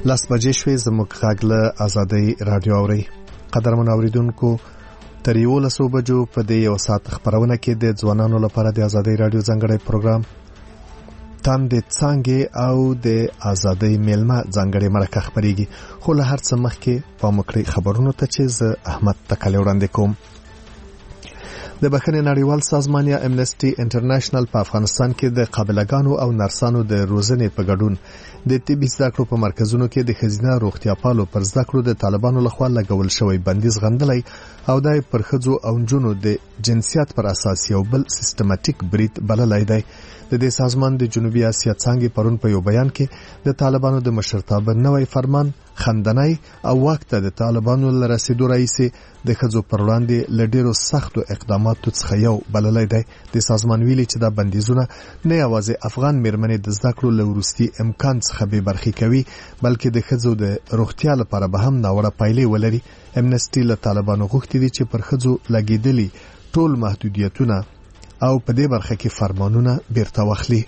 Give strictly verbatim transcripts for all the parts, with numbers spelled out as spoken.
لاس بجې شوې زموږ غږ له آزادۍ رادیو اوري. قدرمن اوریدونکو تر یو لسو بجو په دې یو ساعت خبرونه کې د ځوانانو لپاره د آزادۍ رادیو ځانګړی پروګرام تام د څنګه او د آزادۍ میلمه ځانګړی مرکه خبريږي. خو له هر څه مخکې په مکړی خبرونو ته چې ز احمد تکلی وړاندې کوم. د بخښنې نړیوال سازمان یا امنسټي انټرنیشنل په افغانستان کې د قابلګانو او نرسانو د روزنې په ګډون د طبي زده کړو په مرکزونو کې د ښځینه روغتیا پالو پر زده کړو د طالبانو لخوا لګول شوی بندیز غندلی او د پر ښځو او نجونو د جنسیت پر اساس یو بل سیستماتیک برید بللی دی. د دې سازمان د جنوبي اسیا څنګه پرون په یو بیان کې د طالبانو د مشرتابه نوې فرمان خندنای او وخت د طالبانو لرسیدو رئیس د ښځو پر وړاندې لډیرو سختو اقداماتو څخه یو بللی دی. د سازمان ویلي چې دا بندیزونه نه یوازې افغان میرمنې د زده کړو لورستي امکان څخه به برخې کوي بلکې د ښځو د روغتیا لپاره به هم ناوړه پایلې ولري. امنسټي له طالبانو غوښتي دي چې پر ښځو لګیدلي ټول محدودیتونه او په دې برخه کې فرمانونه بیرته واخلي.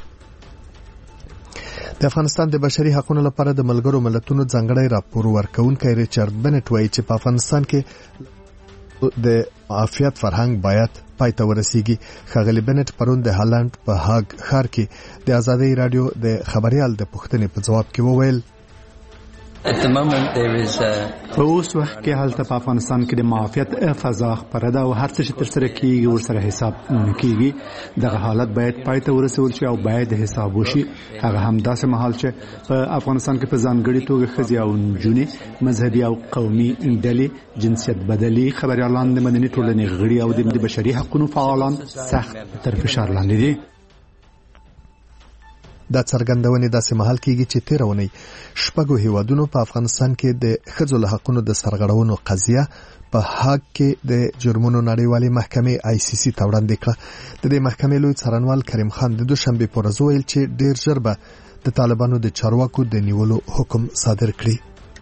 د افغانستان د بشري حقوقو لپاره د ملګرو ملتونو ځانګړی راپور ورکونکي ریچارډ بنټ وایي چې په افغانستان کې د عافیت فرهنګ باید پای ته ورسیږي. ښاغلي بنټ پرون د هالند په هاګ ښار کې د آزادۍ رادیو د خبريال د پوښتنې په جواب کې وویل په اوس وخت کې هلته په افغانستان کې د معافیت فضا خبره ده او هر څه چې تر سره کیږي ورسره حساب نه کیږي. دغه حالت باید پای ته ورسول شي او باید حساب وشي. هغه هم داسې مهال چې په افغانستان کې په ځانګړي توګه ښځې او نجونې مذهبي او قومي ډلې جنسیت بدلي خبريالان د مدني ټولنې غړي او د بشري حقوقو فعالان سخت تر فشار لاندې دي. دا څرګندونه داسې محل کېږي چې تیرونی شپږو هیوادونو په افغانستان کې د ښځو له حقوقو د سرغړونو قضیه په هاګ کې د جرمونو نړیوالې محکمې آی سی سی ته وړاندې کړه. د دې محکمې لوی څارنوال کریم خان د دوشنبه په ورځ ویل چې ډیر ژر به د طالبانو د چارواکو د نیولو حکم صادر کړي.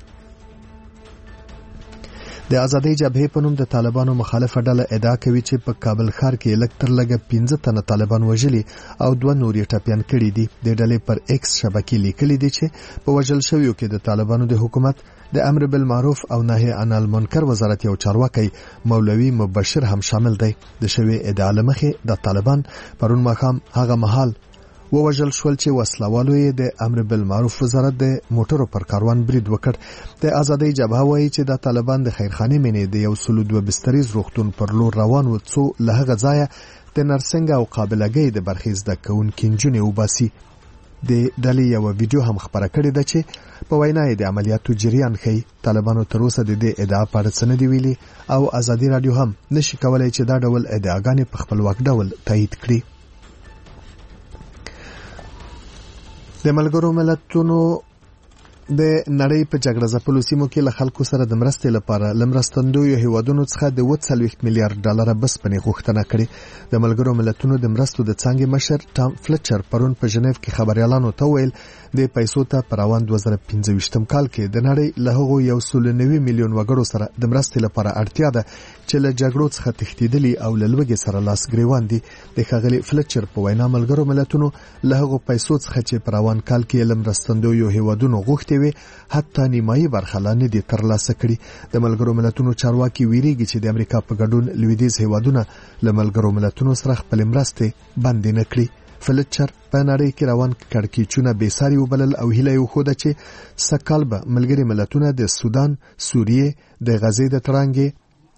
د آزادۍ جبهې په نوم د طالبانو مخالفه ډله ادعا کوي چې په کابل ښار کې لکتر لګه پنځه تنه طالبان وژلي او دوه نور یې ټپيان کړي دي. د ډلې پر ایکس شبکې لیکلي دي چې په وژل شویو کې د طالبانو د حکومت د امر بالمعروف او نهي عن المنکر وزارت یو چارواکي مولوي مبشر هم شامل دی. د شوی ادعا لمخې د طالبان پرون ماښام هغه مهال ووژل شول چې وسلوالو یې د امر بالمعروف وزارت د موټرو پر کاروان برید وکړ. د آزادۍ جبهه وایي چې د طالبان د خیرخانې مینې د یو سلو دوه بستریز روغتون پر لور روان و څو له هغه ځایه د نرسنګ او قابلګۍ د برخې زده کوونکي نجونې وباسي. د ډلې یو ویډیو هم خبره کړې ده چې په وینا یې د عملیاتو جریان ښیي. طالبانو تر اوسه د دې ادعا په اړه څه نه دی ویلي او آزادۍ رادیو هم نشي کولای چې دا ډول ادعاګانې په خپلواک ډول تایید کړي. د ملګرو ملتونو د نړۍ په جګړه ځپلو سیمو کې له خلکو سره د مرستې لپاره لمرستندویو هیوادونو څخه د اووه څلوېښت میلیارډ ډالر بسپنې غوښتنه کړې. د ملګرو ملتونو د مرستو د څانګې مشر ټام فلچر پرون په ژنیف کې خبريالانو ته ویل د پیسو ته پر روان دوه زره پنځه ویشتم کال کې د نړۍ له هغو یو سل نوي میلیون وګړو سره د مرستې لپاره اړتیا ده چې له جګړو څخه تښتېدلي او له لوږې سره لاس ګریوان دي. د ښاغلي فلچر په وینا ملګرو ملتونو له هغو پیسو څخه چې پر روان کال کې لمرستندویو هیوادونو غوښتي وي حتی نیمایي برخه لا نه دي ترلاسه کړي. د ملګرو ملتونو چارواکي ویریږي چې د امریکا په ګډون لویدیځ هیوادونه له ملګرو ملتونو سره خپل مرستې بندې نه کړي. فلچر په نړۍ کې روان کړکېچونه بې ساري وبلل او هیله یې وښوده چې سږ به ملګري ملتونه د سودان، سوریې، د غزې د تړانګې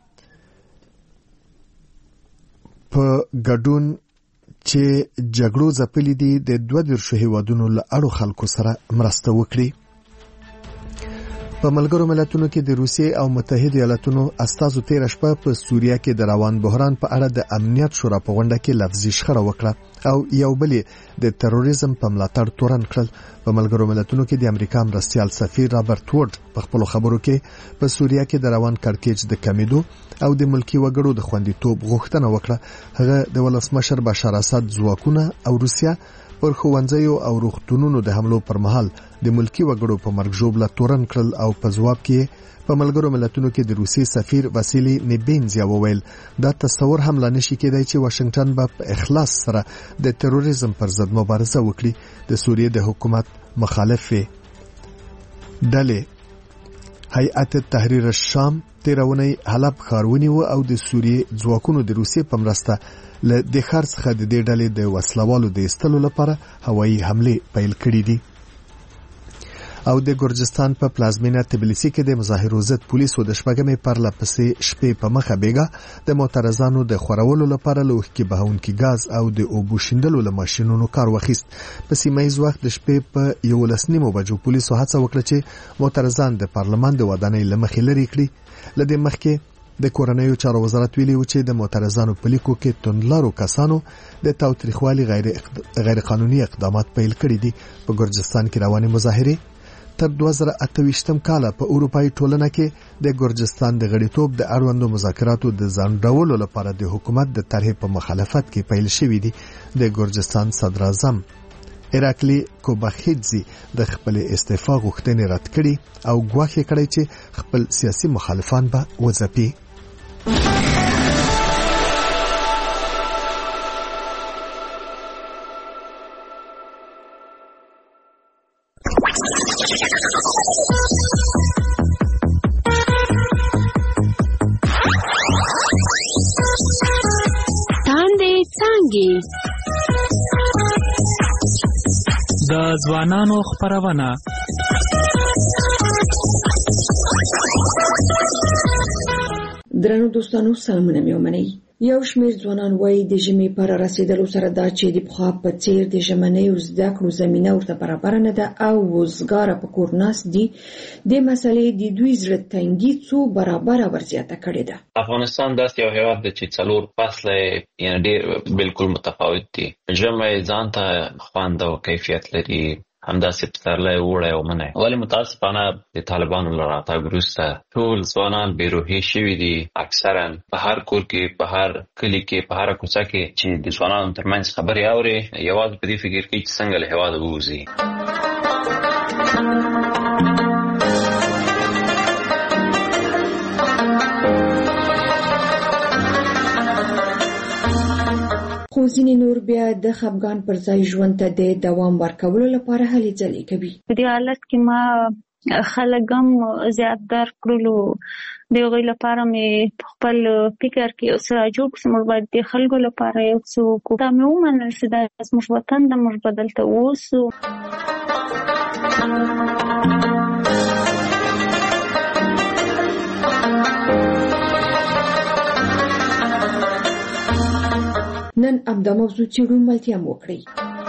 په ګډون چې جګړو ځپلي دي د دوه دیرشو هیوادونو له اړو خلکو سره مرسته وکړي. په ملګرو ملتونو کې د روسیې او متحده ایالاتونو استازو تیر شپه په سوریه کې د روان بحران په اړه د امنیت شورا په غونډه کې لفظي شخړه وکړه او یو بل د تروریزم په ملاتړ تورن کړل. په ملګرو ملتونو کې د امریکا مرستیال سفیر رابرټ وورد په خپل خبرو کې په سوریه کې د روان کړکېچ د کمیدو او د ملکی وګړو د خوندیتوب غوښتنه وکړه. هغه د ولسمشر بشار اسد ځواکونه او روسیا پر ښوونځیو او روغتونونو د حملو پر مهال د ملکی وګړو په مرګ ژوبله تورن کړل او په ځواب کې په ملګرو ملتونو کې د روسي سفیر واسیلی نیبینزیا وویل دا تصور هم لا نشي کېدای چې واشنگټن به په اخلاص سره د تروریزم پر ضد مبارزه وکړي. د سوریې د حکومت مخالف ډلې هیئت تحریر الشام تیرونی حلب ښار ونیو او د سوریې ځواکونو د روسیې په مرسته له د ښار څخه د دې ډلې د وسلوالو د ایستلو لپاره هوایي حملې پیل کړې دي. او د ګرجستان په پلازمینه تبلیسی کې د مظاهرو ضد پولیسو د شپږمې پرله پسې شپې په مخه بیګه د معترضانو د خورولو لپاره له اوښکې بهونکي ګاز او د اوبو شیندلو له ماشینونو کار واخیست. په سیمه ییز وخت د شپې په یولس نیمو بجو پولیسو هڅه وکړه چې معترضان د پارلمان د ودانۍ له مخې لرې کړي. له دې مخکې د کورنیو چارو وزارت ویلي و چې د معترضانو په لیکو کې توندلارو کسانو د تاوتریخوالي غیر غیر قانوني اقدامات پیل کړي دي. په ګرجستان کې روانې مظاهرې تر دوه زره اته ویشتم کال په اروپאי ټولنه کې د ګرجستان د غړیتوب د اړوندو مذاکراتو د ځانډولو لپاره د حکومت د طرحې په مخالفت کې پیل شوې دي. د ګرجستان صدر اعظم ایراکلی کوباخیدزي د خپل استعفا غوښتنې رد کړي او ګواښ کړی چې خپل سیاسي مخالفان به وځپي. د ځوانانو خپرونه درنو دوستانو سلامونه مې ومنئ. یو شمېر ځوانان وایي د ژمي پر رسیدلو سره دا چې د پخوا په څیر د ژمنیو زده کړو زمینه ورته برابر نه ده او وزګاره په کور ناست دي. د مسلې د دوی زړه تنګي څو برابره ورزیاته کړې ده. افغانستان داسې یو هېواد دی چې څلور فصله یعنې ډېر بالکل متفاوت دي. ژمی ځان ته خوند او کیفیت لري، همداسې پسرلی، اوړی او منی. ولې متاسفانه د طالبانو له راتګ وروسته ټول ځوانان بېروحي شوي دي. اکثرا په هر کور کې، په هر کلي کې، په هره کوڅه کې چې د ځوانانو ترمنځ خبرې اوري، یوازې په دې فکر کوي چې څنګه له هېواده ووځي. خو ځینې نور بیا د خپګان پر ځای ژوند ته د دوام ورکولو لپاره هلې ځلې کوي. په دې حالت کې ما خلک هم زیات درک کړلو. د هغوی لپاره مې خپل فکر کې یو څه راجوړ کړ چې موږ باید د خلکو لپاره یو څه وکړو. دا مې ومنل چې دا زموږ وطن ده، موږ به دلته اوسو. نن همدا موضوع څېړو، ملتیا مو وکړئ.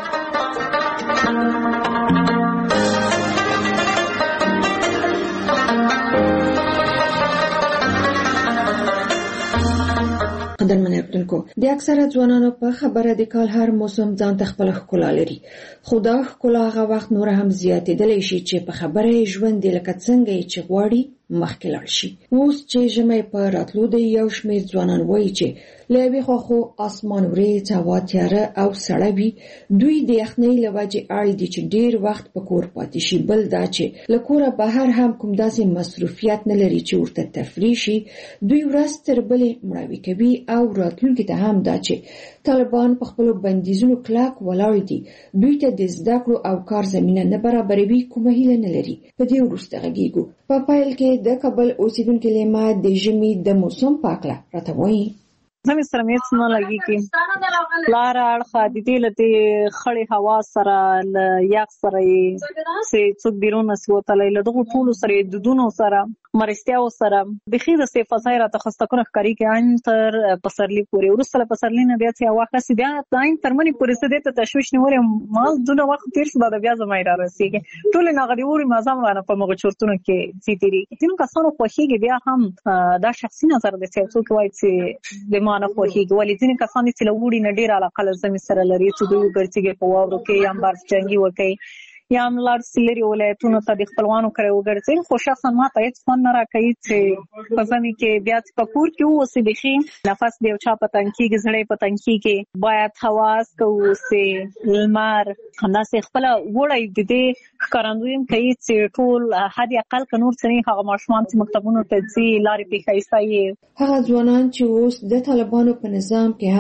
قدرمن اردوونکو، د اکثره ځوانانو په خبره د کال هر موسم ځان ته خپله ښکلا لري، خو دا ښکلا هغه وخت نور هم زیاتېدلی شي چې په خبره یې ژوند یې لکه څنګه یې چې غواړي مخکې لاړ شي. اوس چې ژمی په راتلو دی، یو شمېر ځوانان وایي چې له یوې خوا خو اسمان وریځ، هوا تیاره او سړه وي، دوی د یخنۍ له وجې اړ دي چې ډېر وخت په کور پاتې شي. بل دا چې له کوره بهر هم کوم داسې مصروفیت نه لري چې ورته تفریح شي. دوی ورځ تر بلې مړاوي کوي او راتلونکي ته هم دا چې طالبان په خپلو بندیزونو کلک ولاړ دي، دوی ته د زده کړو او کار زمینه نه برابروي، کومه هیله نه لري. په دې وروسته غږیږو. په پیل کې د کابل اوسیدونکي لیما د ژمي د موسم په اړه راته وایي. زمي سره مې څه نه لګېږي. لاره اړخه د دې له دې خړې هوا سره، له یخ سره یې څوک بیرون نسي وتلی، له دغو ټولو سره یې دودونو سره، مرستیاو سره بیخي د صفا ځای راته خستکونه ښکارېږي. عین تر پسرلي پورې، وروسته له پسرلي نه بیا چې هوا ښه سي، بیا عین تر مني پورې څه دې ته تشویش نیولې ما دونه وخت تېر شو، دا بیا زما یې رارسېږي. ټولې هغه د اوړي مزه هم رانه په مغو چورتونو کې ځي تېرېږي. ځینو کسانو خوښېږي، بیا هم دا شخصي نظر دی چې یو څوک وایي چې د ما نه خوښېږي. ولې ځینې کسان دي چې له اوړي نه ډېره علاقه له ژمي سره لري، چې دوی وګرځېږي په واورو کې، یا هم برف جنګي وکړي، یا هم لاړ سي لرې ولایتونو ته د خپلوانو کره وګرځي. خو شخصا ما ته هېڅ خوند نه راکوي چې په ژمي کې بیا چې په کور کې واوسې، بیخي نفس د یو چا په تنګ کېږي، زړه یې په تنګ کېږي. باید هوا هسکه واوسې، لمر همداسې خپله وړی د دې ښکارندوی هم کوي چې ټول حد اقل که نور څه نه هغه ماشومان چې مکتبونو ته ځي، لارې پرې ښایسته یې. هغه ځوانان چې اوس د طالبانو په نظام کې هم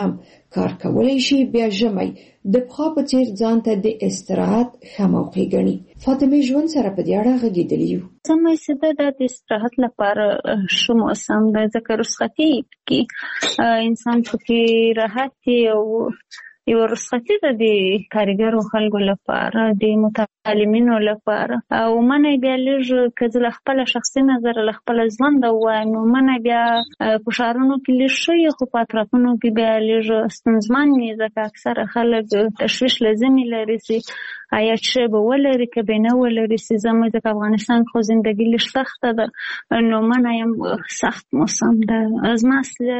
کار کولای شي بیا ژمی د پخوا په څیر ځان ته د استراحت ښه موقع ګڼي. فاطمه ژوند سره په دې اړه غږېدلې یو. ژمی چې د استراحت لپاره ښه موسم دی ځکه رخصتي کې انسان پکې راحت او یو رخصتي ده د کارګرو خلکو لپاره د متعلمینو لپاره او منه بیا لږ کله خپل شخصي نظر له خپل ژوند وایم نو منه بیا په شهرونو کې لږ شي خو په اطرافونو کې بیا لږ ستونزمن وي ځکه اکثره خلک تشویش لازمي لري چې آیا چې به ولري که به نه ولري چې زموږ د افغانستان خو زندگی لږ سخته ده نو منه یم سخت موسم ده از ما اصلا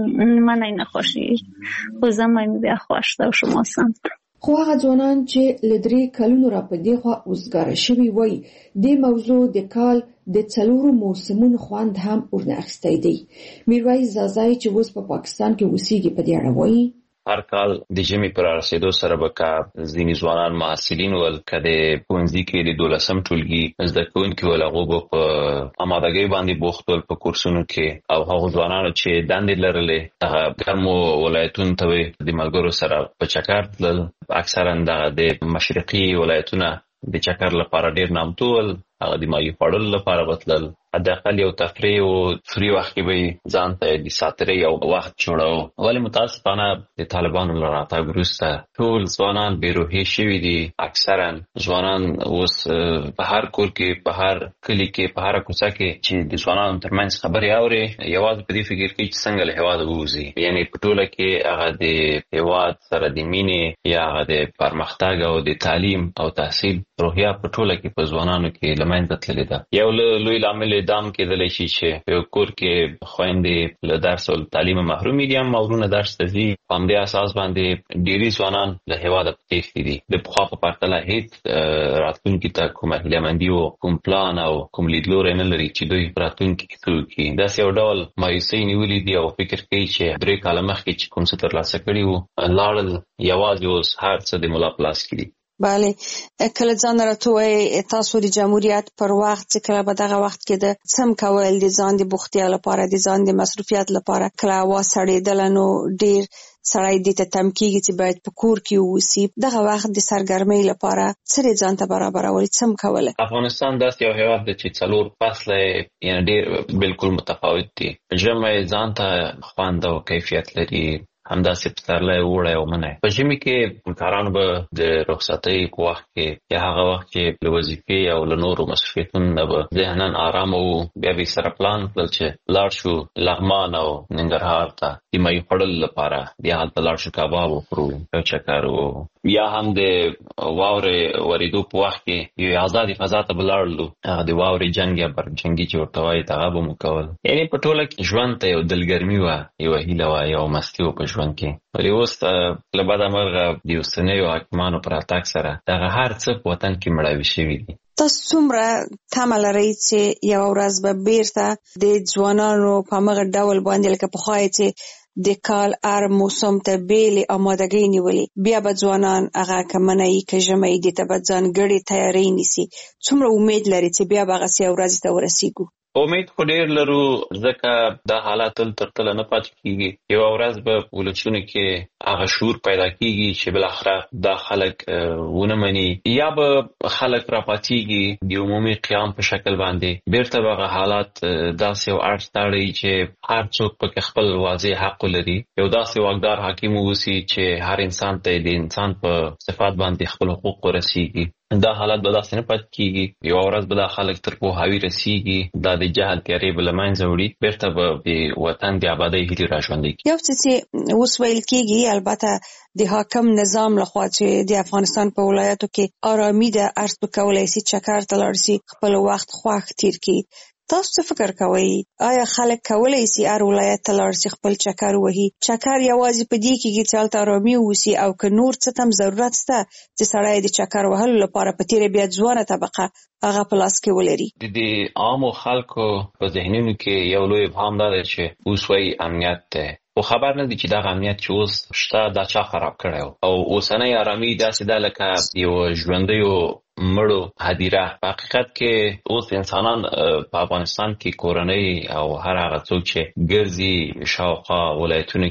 منه نه خوښي خو زموږ بیا خوښ ده شو موسم خو هغه ځوانان چې لدري کلونو را په دی خو اوسګاره شوی وای د موضوع د کال د څلورو موسمونو خوند هم ورناخستی دی. میرویس زازای چې اوس په پاکستان کې اوسېږي په دې اړه وایي هر کال د ژمي پر رسیدو سره به کا ځینې ځوانان محصلین ول کده پونځي کې د دولسم ټولګي زده کوونکي ول هغه په آمادګۍ باندې بوخت ول په کورسونو کې او هغه ځوانان چې دندې لرلې هغه ګرمو ولایتونو ته د ملګرو سره په چکر تلل اکثرا د مشرقي ولایتونو د چکر لپاره ډیر نامتو ول هغه د مایو پړل لپاره وتلل حداقل یو تفریح او فری وخت کې به ځان ته د ساتري یو وخت جوړاو ولی متاسفانه د طالبانو لراتګ وروسته ټول ځوانان بیروحي شوي دي اکثرا ځوانان اوس په هر کور کې په هر کلی کې په هر کوڅه کې چې د ځوانانو ترمنځ خبرې اوري یوازې په دې فکر کې چې څنګه له هیواد ووځي یعنی په ټوله کې هغه د هیواد سره د مینې یا هغه د پرمختګ او د تعلیم او تحصیل روحیه په ټوله کې په ځوانانو کې لمنځه تللې ده. یو لوی لامل دام کېدلی شي چې یو کور کې خويندې له درس او تعلیم محروم دي هم مورونه درس ته ځي په همدې اساس باندې ډېری ځوانان له هیواده تښتي دي د پخوا په پرتله هیڅ راتلونکي ته کومه هیلهمندي او کوم پلان او کوم لیدلوری نه لري چې دوی راتلونکي کې څه وکړي. داسې یو ډول مایوسۍ نیولې دي او فکر کوي چې درې کاله مخکې چې کوم څه ترلاسه کړي وو لاړل یوازې اوس هر څه د ملا په لاس کې دي. بله کله ځان راټوي تاسو د جمهوریت پر وخت چې کله په دغه وخت کې د سم کول د ځان د بوختیا لپاره د ځان د مصروفیت لپاره کله وا سړېدل نو ډیر سړی د ته تمکیږي چې باید په کور کې ووسی دغه وخت د سرګرمۍ لپاره سره ځان ته برابرول سم کوله. افغانستان داسې یو هیواد دی چې څلور فصله یعنی ډیر بالکل متفاوت دي. ژمی ځان ته خوند او کیفیت لري همداسې پسرلی اوړی او منی. په ژمي کې کارانو به د رخصتۍ په وخت کې یا هغه وخت چې له وظیفې او له نورو مسؤلیتونو نه به ذهناً ارامه وو بیا به سره پلان کړل چې لاړ شو لغمان او ننګرهار ته د مایو خوړلو لپاره بیا هلته لاړ شو کباب وخورو یو چکر وو یا هم د واورې ورېدو په وخت کې یو ازادي فضا ته به لاړلو هغه د واورې جنګ یا برجنګي چې ورته وایي هغه به مو کول. یعنې په ټوله کې ژوند ته یو دلګرمي وه یوه هیله وه یوه مستي وه په ژوند کې. ولې اوس له بده مرغه د اوسنیو حاکمانو په راتګ سره دغه هر څه په وطن کې مړاوي شوي دي. تاسو څومره تمه لرئ چې یوه ورځ به بیرته د ځوانانو په همغه ډول باندې لکه پخوا چې د کال هر موسم ته بیلې آمادګۍ نیولې بیا به ځوانان هغه که منی که ژمی دې ته به ځانګړې تیارۍ نیسي څومره امید لري چې بیا به هغسې یو ورځې ته ورسیږو؟ امید خو ډېر لرو ځکه دا حالات تل تر تله نه پاتې کېږي. یوه ورځ به په ولسونو کې هغه شعور پیدا کېږي چې بالاخره دا خلک ونه مني یا به خلک راپاتېږي د عمومي قیام په شکل باندې بیرته به هغه حالات داسې یو اړخ ته اړوي چې هر څوک پکې خپل واضح حق ولري یو داسې واکدار حاکم واوسي چې هر انسان ته د انسان په صفات باندې خپل حقوق ورسیږي. دا حالت به داسې نه پاتې کېږي. یوه ورځ به دا خلک تر پوهاوي رسیږي دا د جهل تیارې به له منځه وړي بیرته به د وطن د ابادۍ هیلې راژوندۍ کړي. یو څه چې اوس ویل کېږي البته د حاکم نظام لخوا چې د افغانستان په ولایاتو کې آرامي ده هر څوک کولی شي چکر ته لاړ شي خپل وخت خوښ تیر کړي. تاسو څه فکر کوئ آیا خلک کولی شي هر ولایت ته لاړ شي خپل چکر وهي؟ چکر یوازې په دې کېږي چې هلته آرامي واوسي او که نور څه ته هم ضرورت شته چې سړی د چکر وهلو لپاره په تیره بیا ځوانه طبقه هغه په لاس کې ولري؟ د عامو خلکو په ذهنونو کې یو لوی ابهام دا دی چې اوس وایي امنیت دی خو خبر نه دی چې دغه امنیت چې اوس شته دا چا خراب کړی او اوسنۍ ارامي داسې ده لکه یو ژوندیو مړو هدیره. په حقیقت کې اوس انسانان په افغانستان کې کورنۍ او هر هغه څوک چې ګرځي شاوخوا ولایتونو کې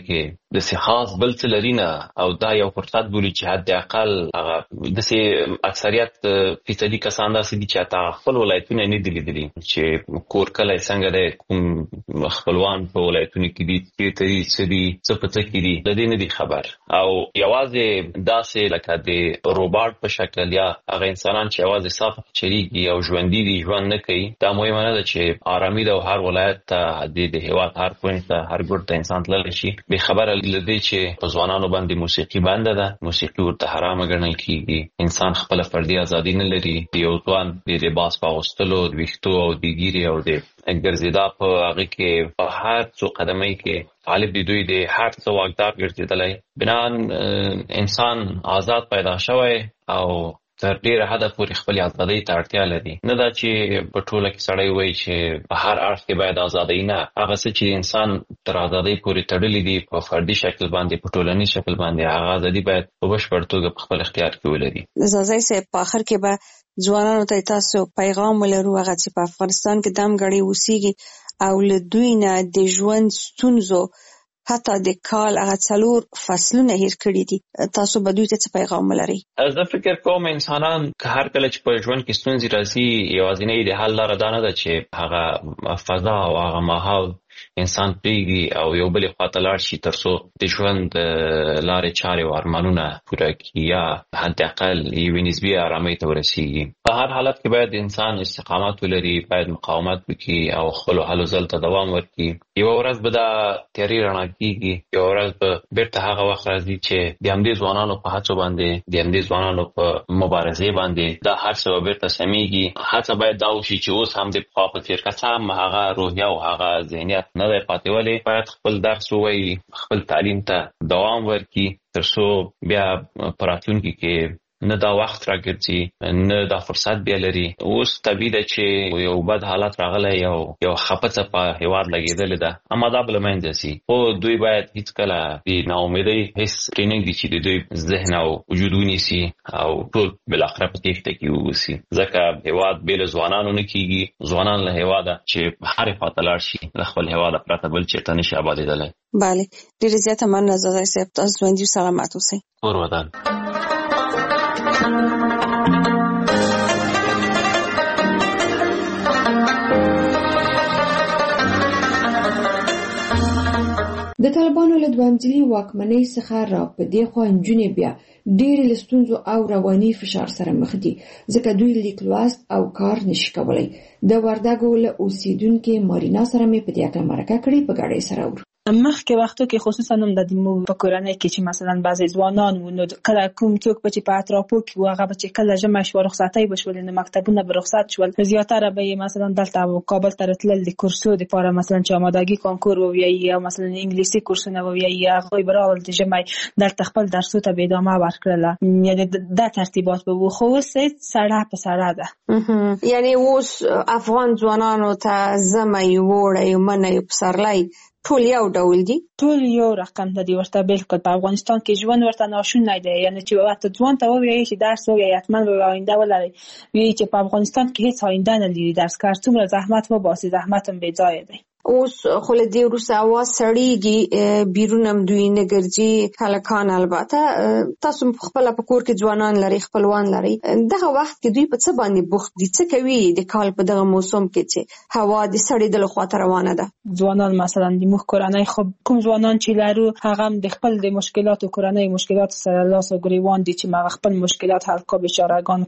د سي خاص بل څه لري نه او دا یو فرصت بولي چې حد اقل هغه د سي اکثریت فیصدي کسان داسې دي چې تا خپل ولایتونه نه دي لیدلي چې کور کله څنګه د کوم خپلوان په ولایتونو کې دي چې ته یې سړي څه پته کې دي د دې نه دي خبر او یوازې داسې لکه د روباټ په شکل یا هغه انسانان چې یوازې صاف چریږي او ژوندۍ دي ژوند نه کوي دا مهمه نه ده چې آرامي ده او هر ولایت ته د هیواد هر پوینټ ته هر ګوټ ته انسان تللی شي به خبره لدی چې په ځوانانو باندې موسیقي بنده ده موسیقي ورته حرامه ګڼل کیږي انسان خپل فردي ازادي نه لري یو ځوان د لباس په اغوستلو د ویښتو او د ګیري او د ګرځیدا په هغه کې په هر څو قدمۍ کې طالب دی دوی د هر څو واقدار ګرځیدلی بنان انسان آزاد پیدا شوی او تر ډیره حده پورې خپل ازادۍ ته اړتیا لري نه دا چې په ټوله کې سړی وایي چې په هر اړخ کې باید ازادۍ نه هغه څه چې انسان تر ازادۍ پورې تړلي دي په فردي شکل باندې په ټولنیز شکل باندې هغه ازادي باید په بشپړ توګه په خپل اختیار کې ولري. زازای صاحب په اخر کې به ځوانانو ته تاسو پیغام ولرو هغه چې په افغانستان کې دم غړي اوسېږي او له دوی نه د ژوند ستونزو حتی د کال هغه څلور فصلونه هیر کړی دي تاسو به دوی ته څه پیغام ولرئ؟ زه فکر کوم انسانان که هر کله چې په ژوند کې ستونزې راځي یوازینۍ د حل لاره دا نه ده چې هغه فضا او هغه ماحول انسان پریږدي او یو بلې خواته لاړ شي تر څو د ژوند لارې چارې او ارمانونه پوره کړي یا حد اقل یوې نسبي ارامۍ ته ورسیږي. په هر حالت کې باید انسان استقامت ولري باید مقاومت وکړي او خپلو هلو ځلو ته دوام ورکړي. یوه ورځ به دا تیاري رڼا کېږي یوه ورځ به بیرته هغه وخت راځي چې د همدې ځوانانو په هڅو باندې د همدې ځوانانو په مبارزې باندې دا هر څه به بیرته سمیږي. هڅه باید دا وشي چې اوس هم د پخوا په څېر که څه هم هغه روحیه او هغه ذهنیت نه دی پاتې ولې باید خپل درس ووایي خپل تعلیم ته دوام ورکړي تر څو بیا په راتلونکي کې نه دا وخت راګرځي نه دا فرصت بیا لري. اوس طبیعي ده چې یو بد حالت راغلی یو یو خپڅه په هیواد لګېدلې ده اما دا به له منځه ځي خو دوی باید هیڅکله د ناامیدۍ حس پرې نږدي چې د دوی ذهن او وجود ونیسي او ټول بالاخره په تېښته کې واوسي ځکه هیواد بې له ځوانانو نه کېږي ځوانان له هیواده چې هرې خواته لاړ شي له خپل هیواده پرته بل چېرته نشي آبادېدلی. بله ډېرې زیاته مننه زازای صاحب تاسو ژوندي او سلامت اوسئ. اور ودان. د طالبانو له دوامځلي واکمنۍ څخه را په دې خوا نجونې بیا ډېرې له ستونزو او رواني فشار سره مخ دي ځکه دوی لیک لوست او کار نشي کولی. د وردګو له اوسیدونکې مارینا سره مې په دې اړه مرکه کړې په ګاډۍ سره ور مخکې وختو کې خصوصا هم د دمو په کورنۍ کې چې مثلا بعضی ځوانان و نو کله کوم څوک به چې په اطرافو کې و هغه به چې کله ژمی شو رخصتۍ به شول نو مکتبونه به رخصت شول زیاتره به مثلا دلته کابل ته راتلل د کورسو لپاره مثلا چې آمادګي کانکور وویي یا مثلا انګلیسي کورسونه وویي یا هغوی به راول د ژمی دلته خپل درسو ته به ادامه ورکړله یعنی دا ترتیبات به و خو اوس سړه په سړه ده یعنی اوس افغان ځوانانو ته ژمی وړی منی پسرلی ټول یو ډول دي ټول یو رقم دی ورته بالکل په افغانستان کې ژوند ورته ناشونی دی یعنی چې وخت ځوان ته وایي چې درس وایي حتما به آینده ولري وی چې په افغانستان کې هیڅ آینده نه لري درس کار څومره زحمت وباسي زحمت هم بې ځایه دی. اوس خو له دې وروسته هوا سړیږي بیرون هم دوی نه ګرځي هلکان البته تاسو خپله په کور کې ځوانان لري خپلوان لري دغه وخت کې دوی په څه باندې بوخت دي څه کوي د کال په دغه موسم کې چې هوا د سړېدلو خواته روانه ده؟ ځوانان مثلا د موږ کورنۍ خو کوم ځوانان چې لرو هغه هم د خپل د مشکلاتو کورنۍ مشکلات سره لاس او ګریوان دي چې هغه خپل مشکلات حل کو بیچارهګان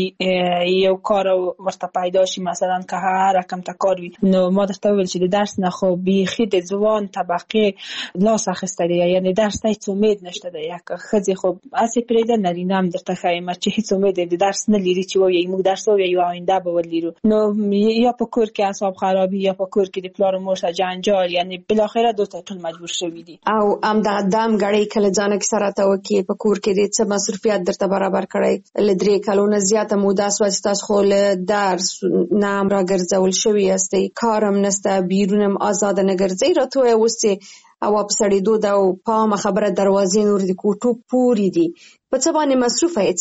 کوي یو کار ورته پیدا شي مثلا که هر رقم ته کار وي نو ما درته وویل چې د درس نه خو بیخي د ځوان طبقې لاس اخیستلی یعنی درس ته هیڅ امید نشته دی یک ښځې خو هسې پرېږده نارینه هم درته ښایم چې هیڅ امید د درس نه لري چې وایي موږ درس ووایو آینده به ولرو نو یا په کور کې اعصاب خرابي یا په کور کې د پلار و مور سره جنجال یعنی بالاخره دوی ته ټول مجبور شوي دي او همدغه دم ګړۍ کله ځانه کې سره ته وکړي په کور کې د څه مصروفیت درته برابر کړی له درې کلونه زیاته موده شوه چې تاسو خو له درس نه هم راګرځول شوي یاستئ کار هم نشته بیرون هم آزاده نه ګرځئ راته ووایه اوس چې هوا په سړېدو ده او په عامه خبره دروازې نور د کوټو پورې دي په څه باندې مصروفه یې څه کوې؟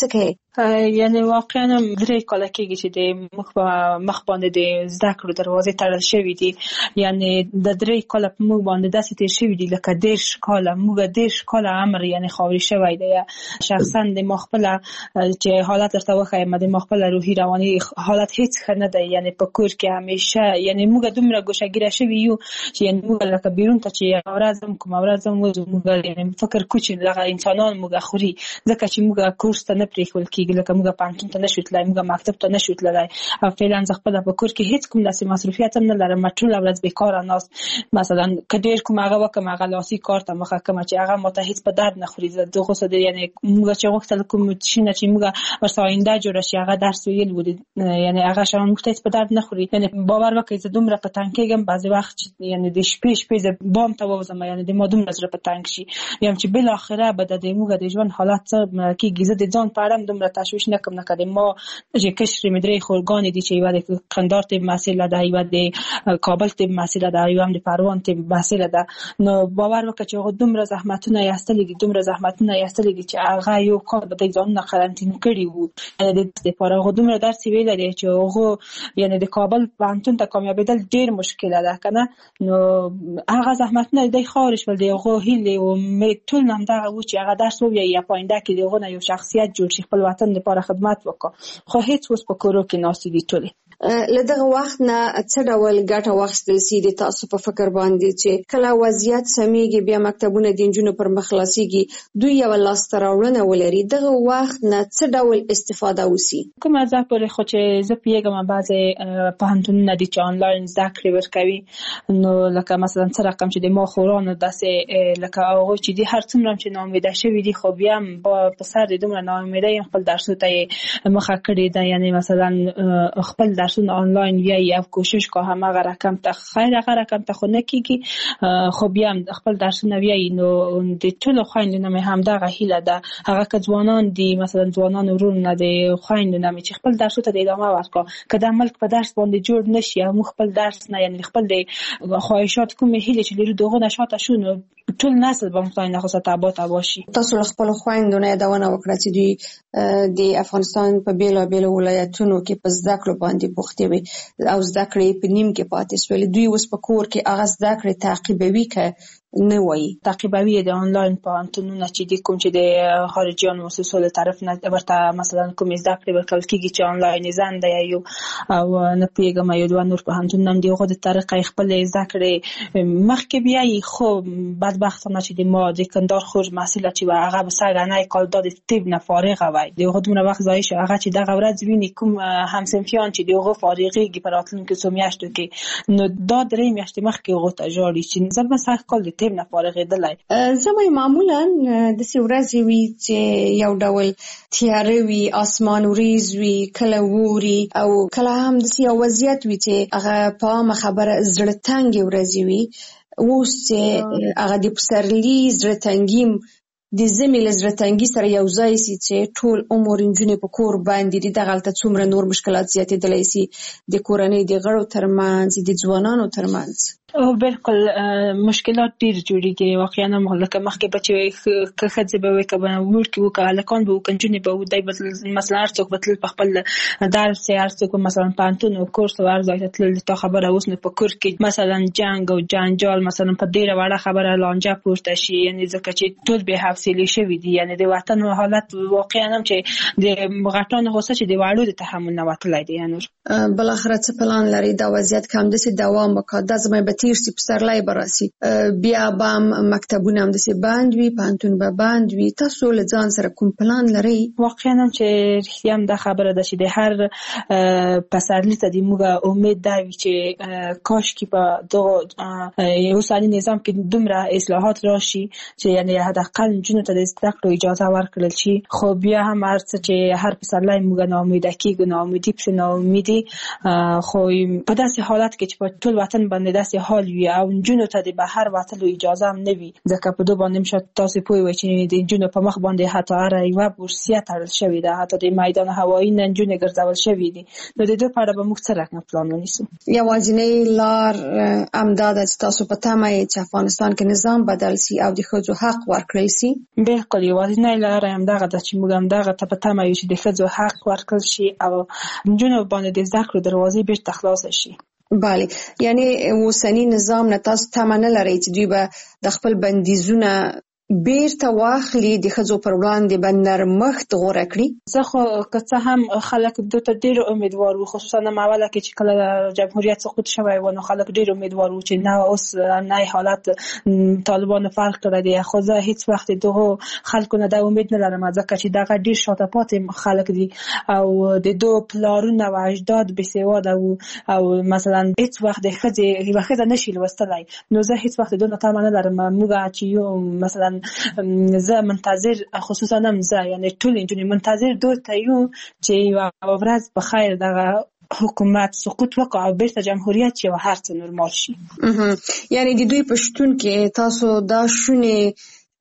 یعنی واقعا درې کاله کېږي چې د مخ په مخ باندې د زده کړو دروازې تړل شوې دي. یعنی د درې کاله په موږ باندې داسې تیر شوي دي لکه دېرش کاله موږ دېرش کاله عمر یعنی خاوري شوی دی. شخصا د ما خپله چې حالت درته وښیم د ما خپله روحي رواني حالت هیڅ ښه نه دی. یعنی په کور کې همیشه یعنی موږ دومره ګوشهګیره شوي یو چې یعنی موږ لکه بیرون ته چې یوه ورځ هم کومه ورځ هم وځو موږ یعنی فکر کوو چې دغه انسانان موږ خوري ځکه چې موږ کورس ته نه پرېښول کېږي لکه موږ پوهنتون ته نشو تللی موږ مکتب ته نشو تللی او فعلا زه خپله په کور کې هیڅ کوم داسې مصروفیت هم نه لرم. ټوله ورځ بېکاره ناست مثلا که ډېر کوم هغه وکړم هغه لاسي کار ته مخه کړم چې هغه ماته هیڅ په درد نه خوري. زه دغو څه دی یعنې موږ چې غوښتل کوم شي نه چې موږ ورسره آینده جوړه شي هغه درس ویل و یعنې هغه شیان موږ ته هیڅ په درد نه خوري. یعنې باور وکړئ زه دومره په تنګ کېږم بعضې وخت چې یعنې د شپې شپې زه بام ته ووځم یعنې د ما دومره زړه په تنګ شي یم چې بالاخره به د موږ د ژوند حالات څه کېږي. زه د ځان په اړه هم دومره تشویش نه کوم لکه د ما چې کشرې مې درې خورګانې دي چې یوه د قندهار طب محصله ده یوه د کابل طب محصله ده یوه هم د پروان طب محصله ده. نو باور وکړه چې هغه دومره زحمتونه یې ایستلي دي دومره زحمتونه یې ایستلي دي چې هغه یو کال به دوی ځانونه قرنطین کړي وو یعنې د دپاره هغه دومره درس یې ویلی دی چې هغو یعنې د کابل پوهنتون ته کامیابېدل ډېر مشکله ده که نه. نو هغه زحمتونه دوی خاورې شول د هغو هیلې و امید ټول همدغه و چې هغه درس ووایي یا په آینده کې د هغو نه یو شخصیت جوړ شي خپل وطن دپاره خدمت وکړه. خو هیڅ اوس په کورو کې ناستې دي ټولې. له دغه وخت نه څه ډول ګټه واخیستل سي د تاسو په فکر باندې چې کله وضعیت سمیږي بیا مکتبونه د نجونو پر مخ خلاصېږي دوی یوه لاسته راوړنه ولري دغه وخت نه څه ډول استفاده وسي؟ کومه ځای پورې خو چې زه پوهېږم بعضې پوهنتونونه دي چې آنلاین زده کړې ورکوي نو لکه مثلا څه رقم چې د ما خورانو داسې لکه هغوی چې دي هر څومره چې ناامیده شوي دي خو بیا هم په سر د دومره ناامیدۍ هم خپل درسو ته یې مخه کړې ده. یعنې مثلا خپل درسونه آنلاین بیایي او کوشش که همغه رقم ته خیر هغه رقم ته خو نه کېږي خو بیا هم خپل درسونه بیایي. نو د ټولو خویندو نه مې همدغه هیله ده هغه که ځوانان دي مثلا ځوانان ورونو نه د خویندو نه مې چې خپل درسو ته د ادامه ورکړه که د ملک په درس باندې جوړ نه شي او موږ خپل درس نه یعنې خپل د خواهشات کومې هیلې چې لرو د هغو نه شاته شو نو ټول نسل به خدای نخواسته تباه تباه شي. تاسو له خپلو خویندو نه یادونه وکړه چې دوی د افغانستان په بېلابېلو ولایتونو کې په زده کړو باندې بوختې وي او زده کړې په نیم کې پاتې شولې. دوی اوس په کور کې هغه زده کړې تعقیبوي که نه وایي؟ تعقیبوي د آنلاین پوهنتونونه چې دي کوم چې د خارجیانو مؤسسو له طرف نه ورته مثلا کومې زده کړې ورکول کېږي چې آنلاین یې زنده یا یو او نه پوهېږم یو دوه نور پوهنتونونه هم د هغو د طریقه یې خپلې زده کړې مخکې بیایي. خو بدبختانه چې د ما د کندهار خور محصله چې وه هغه به سږنی کال دا د طب نه فارغه وی د هغو دومره وخت ضایع شو هغه چې دغه ورځ ویني کوم همصنفیان چې د هغو فارغېږي په راتلونکو څو میاشتو کې نو دا درې میاشتې مخکې هغو ته ژاړي چې زه به سږ کال د طب نه فارغېدلی. زه به معمولا داسې ورځې وي چې یو ډول تیاره وي اسمان وریځ وي کله ووري او کله هم داسې یو وضعیت وي چې هغه په عامه خبره زړه تنګې ورځې وي. اوس چې هغه د پسرلي زړه تنګي د ژمي له زړه تنګي سره یو ځای سي چې ټول عمر نجونې په کور باندې دي دغلته څومره نور مشکلات زیاتېدلی سي د کورنۍ د غړو ترمنځ د ځوانانو ترمنځ. او بالکل مشکلات ډېر جوړېږي واقعا هم لکه مخکې به چې که ښځې به وي که به وړکي وو که هلکان به وو که نجونې به وو دی به مثلا هر څوک به تلل په خپل درس یې هر څوک به مثلا پوهنتون او کورس او هر ځای ته تلل. تا خبره اوس نو په کور کې مثلا جنګ او جنجال مثلا په ډېره وړه خبره لانجه پورته شي یعنې ځکه چې ټول بې حوصلې شوي دي. یعنې د وطن حالت واقعا هم چې د غټانو غوسه چې د وړو د تحمل نه وتلی دی. یعنې بالاخره څه پلان لري دا وضعیت که همداسې دوام وکړي دا زما به تیر سي پسرلی به راسي بیا به هم مکتبونه همداسې بند وي پوهنتون به بند وي تاسو له ځان سره کوم پلان لرئ؟ واقعا هم چې رښتیا هم دا خبره ده چې د هر پسرلي ته د موږ امید دا وي چې کاشکې په دغه اوسني نظام کې دومره اصلاحات راشي چې یعنې حداقل نجونو ته د زده کړو اجازه ورکړل شي. خو بیا هم هر څه چې هر پسرلی موږ ناامیده کېږو ناامیدي پسې ناامیدي خو په داسې حالت کې چې په ټول وطن باندې داسې حال وي او نجونو ته د بهر وتلو اجازه هم نه وي ځکه په دوه باندې مشه تاسو پوه وي چې د نجونو په مخ باندې حتی هر یو بورسیه تړل شوی ده حتی د میدان هوایی نه نجونې ګرځول شوی دي نو د دوه په اړه به موږ څه رقم پلان ونیسو. یوازینی لار امداد چې تاسو په تمه چې افغانستان کې نظام بدل سي او د ښځو حق ورکړل سي. بالکل یوازینی لار هم دغه د چې موږ هم دغه ته په تمه یو چې د ښځو حق ورکړل شي او نجونو باندې د زده کړو دروازې بیرته خلاص شي. بله یعنی اوسنی نظام نه تاسو تمه نه لرئ چې دوی به د خپل بندیزونه بیرته واخلي د ښځو پر وړاندې به نرمښت غوره کړي. زه خو که څه هم خلک دوی ته ډېر امیدوار وو خصوصا اوله کې چې کله جمهوریت سقوط شوی و نو خلک ډېر امیدوار وو چې نه اوس نه حالت طالبانو فرق کړی دی خو زه هیڅ وخت دغه خلکو نه د امید نه لرم ځکه چې دغه ډېر شاته پاتې خلک دي او د دوه پلارونه و اجداد بېسواده وو او مثلا هیڅ وخت د ښځې یوه ښځه نشي لوستلی نو زه هیڅ وخت د دوی نه تمه نه لرم موږ چې یو مثلا زه منتظر خصوصا هم زه یعنی ټول نجونې منتظر دوی ته یو چې یوه ورځ په خیر دغه حکومت سقوط وکړي او بیرته جمهوریت شي او هر څه نورمال شي. یعنی د دوی په شتون کې تاسو دا شونې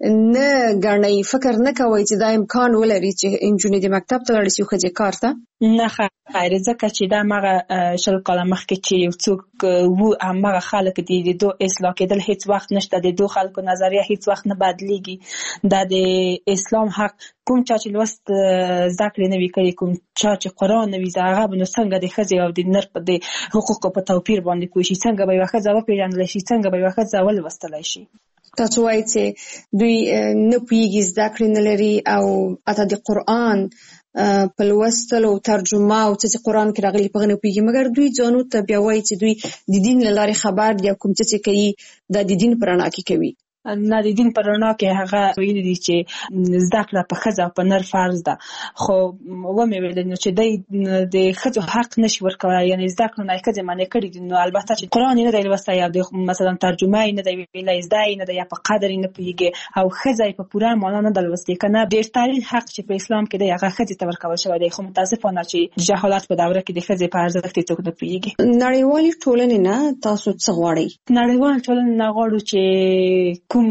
نه ګڼئ فکر نه کوئ چې دا امکان ولري چې نجونې د مکتب ته لاړې شي او ښځې کار ته؟ نه خیر ځکه چې دا هغه شل کاله مخکې چې یو څوک وو هماغه خلک دي د دوی اصلاح کېدل هیڅ وخت نشته د دوی خلکو نظریه هیڅ وخت نه بدلیږي دا د اسلام حق کوم چا چې لوست زده کړې نه وي کړي کوم چا چې قرآن نه وي زده هغه به نو څنګه د ښځې او د نر په د حقوقو په توپیر باندې پوه شي څنګه به یوه ښځه وپېژندلی شي څنګه به یوه ښځه ولوستلی شي. تاسو وایئ چې دوی نه پوهېږي زده کړې نه لري او حتی د قرآن په لوستلو او ترجمه او څه چې قرآن کې راغلي په هغه نه پوهېږي مګر دوی ځانو ته بیا وایي چې دوی د دین له لارې خبر دي او کوم څه چې کوي دا د دین په رڼا کې کوي. نه د دین په رڼا کې هغه ویلي دي چې زده کړه په ښځه او په نر فرض ده خو ومې ویل نو چې دی د ښځو حق نشي ورکولی یعنې زده کړو نه یې ښځې منع کړي دي نو البته چې قرآن یې نه دی لوستی یا د مثلا ترجمه یې نه دی ویلی زده یې نه دی یا په قدر یې نه پوهېږي او ښځه یې په پوره معنا نه ده لوستې که نه ډېرترین حق چې په اسلام کې دی هغه ښځې ته ورکول شوی دی خو متاسفانه چې جهالت په دوره کې د ښځې په ارزښت یې څوک نه پوهېږي. نړیوالې ټولنې نه تاسو څه غواړئ؟ نړیوالې ټولنې نه غواړو چې کوم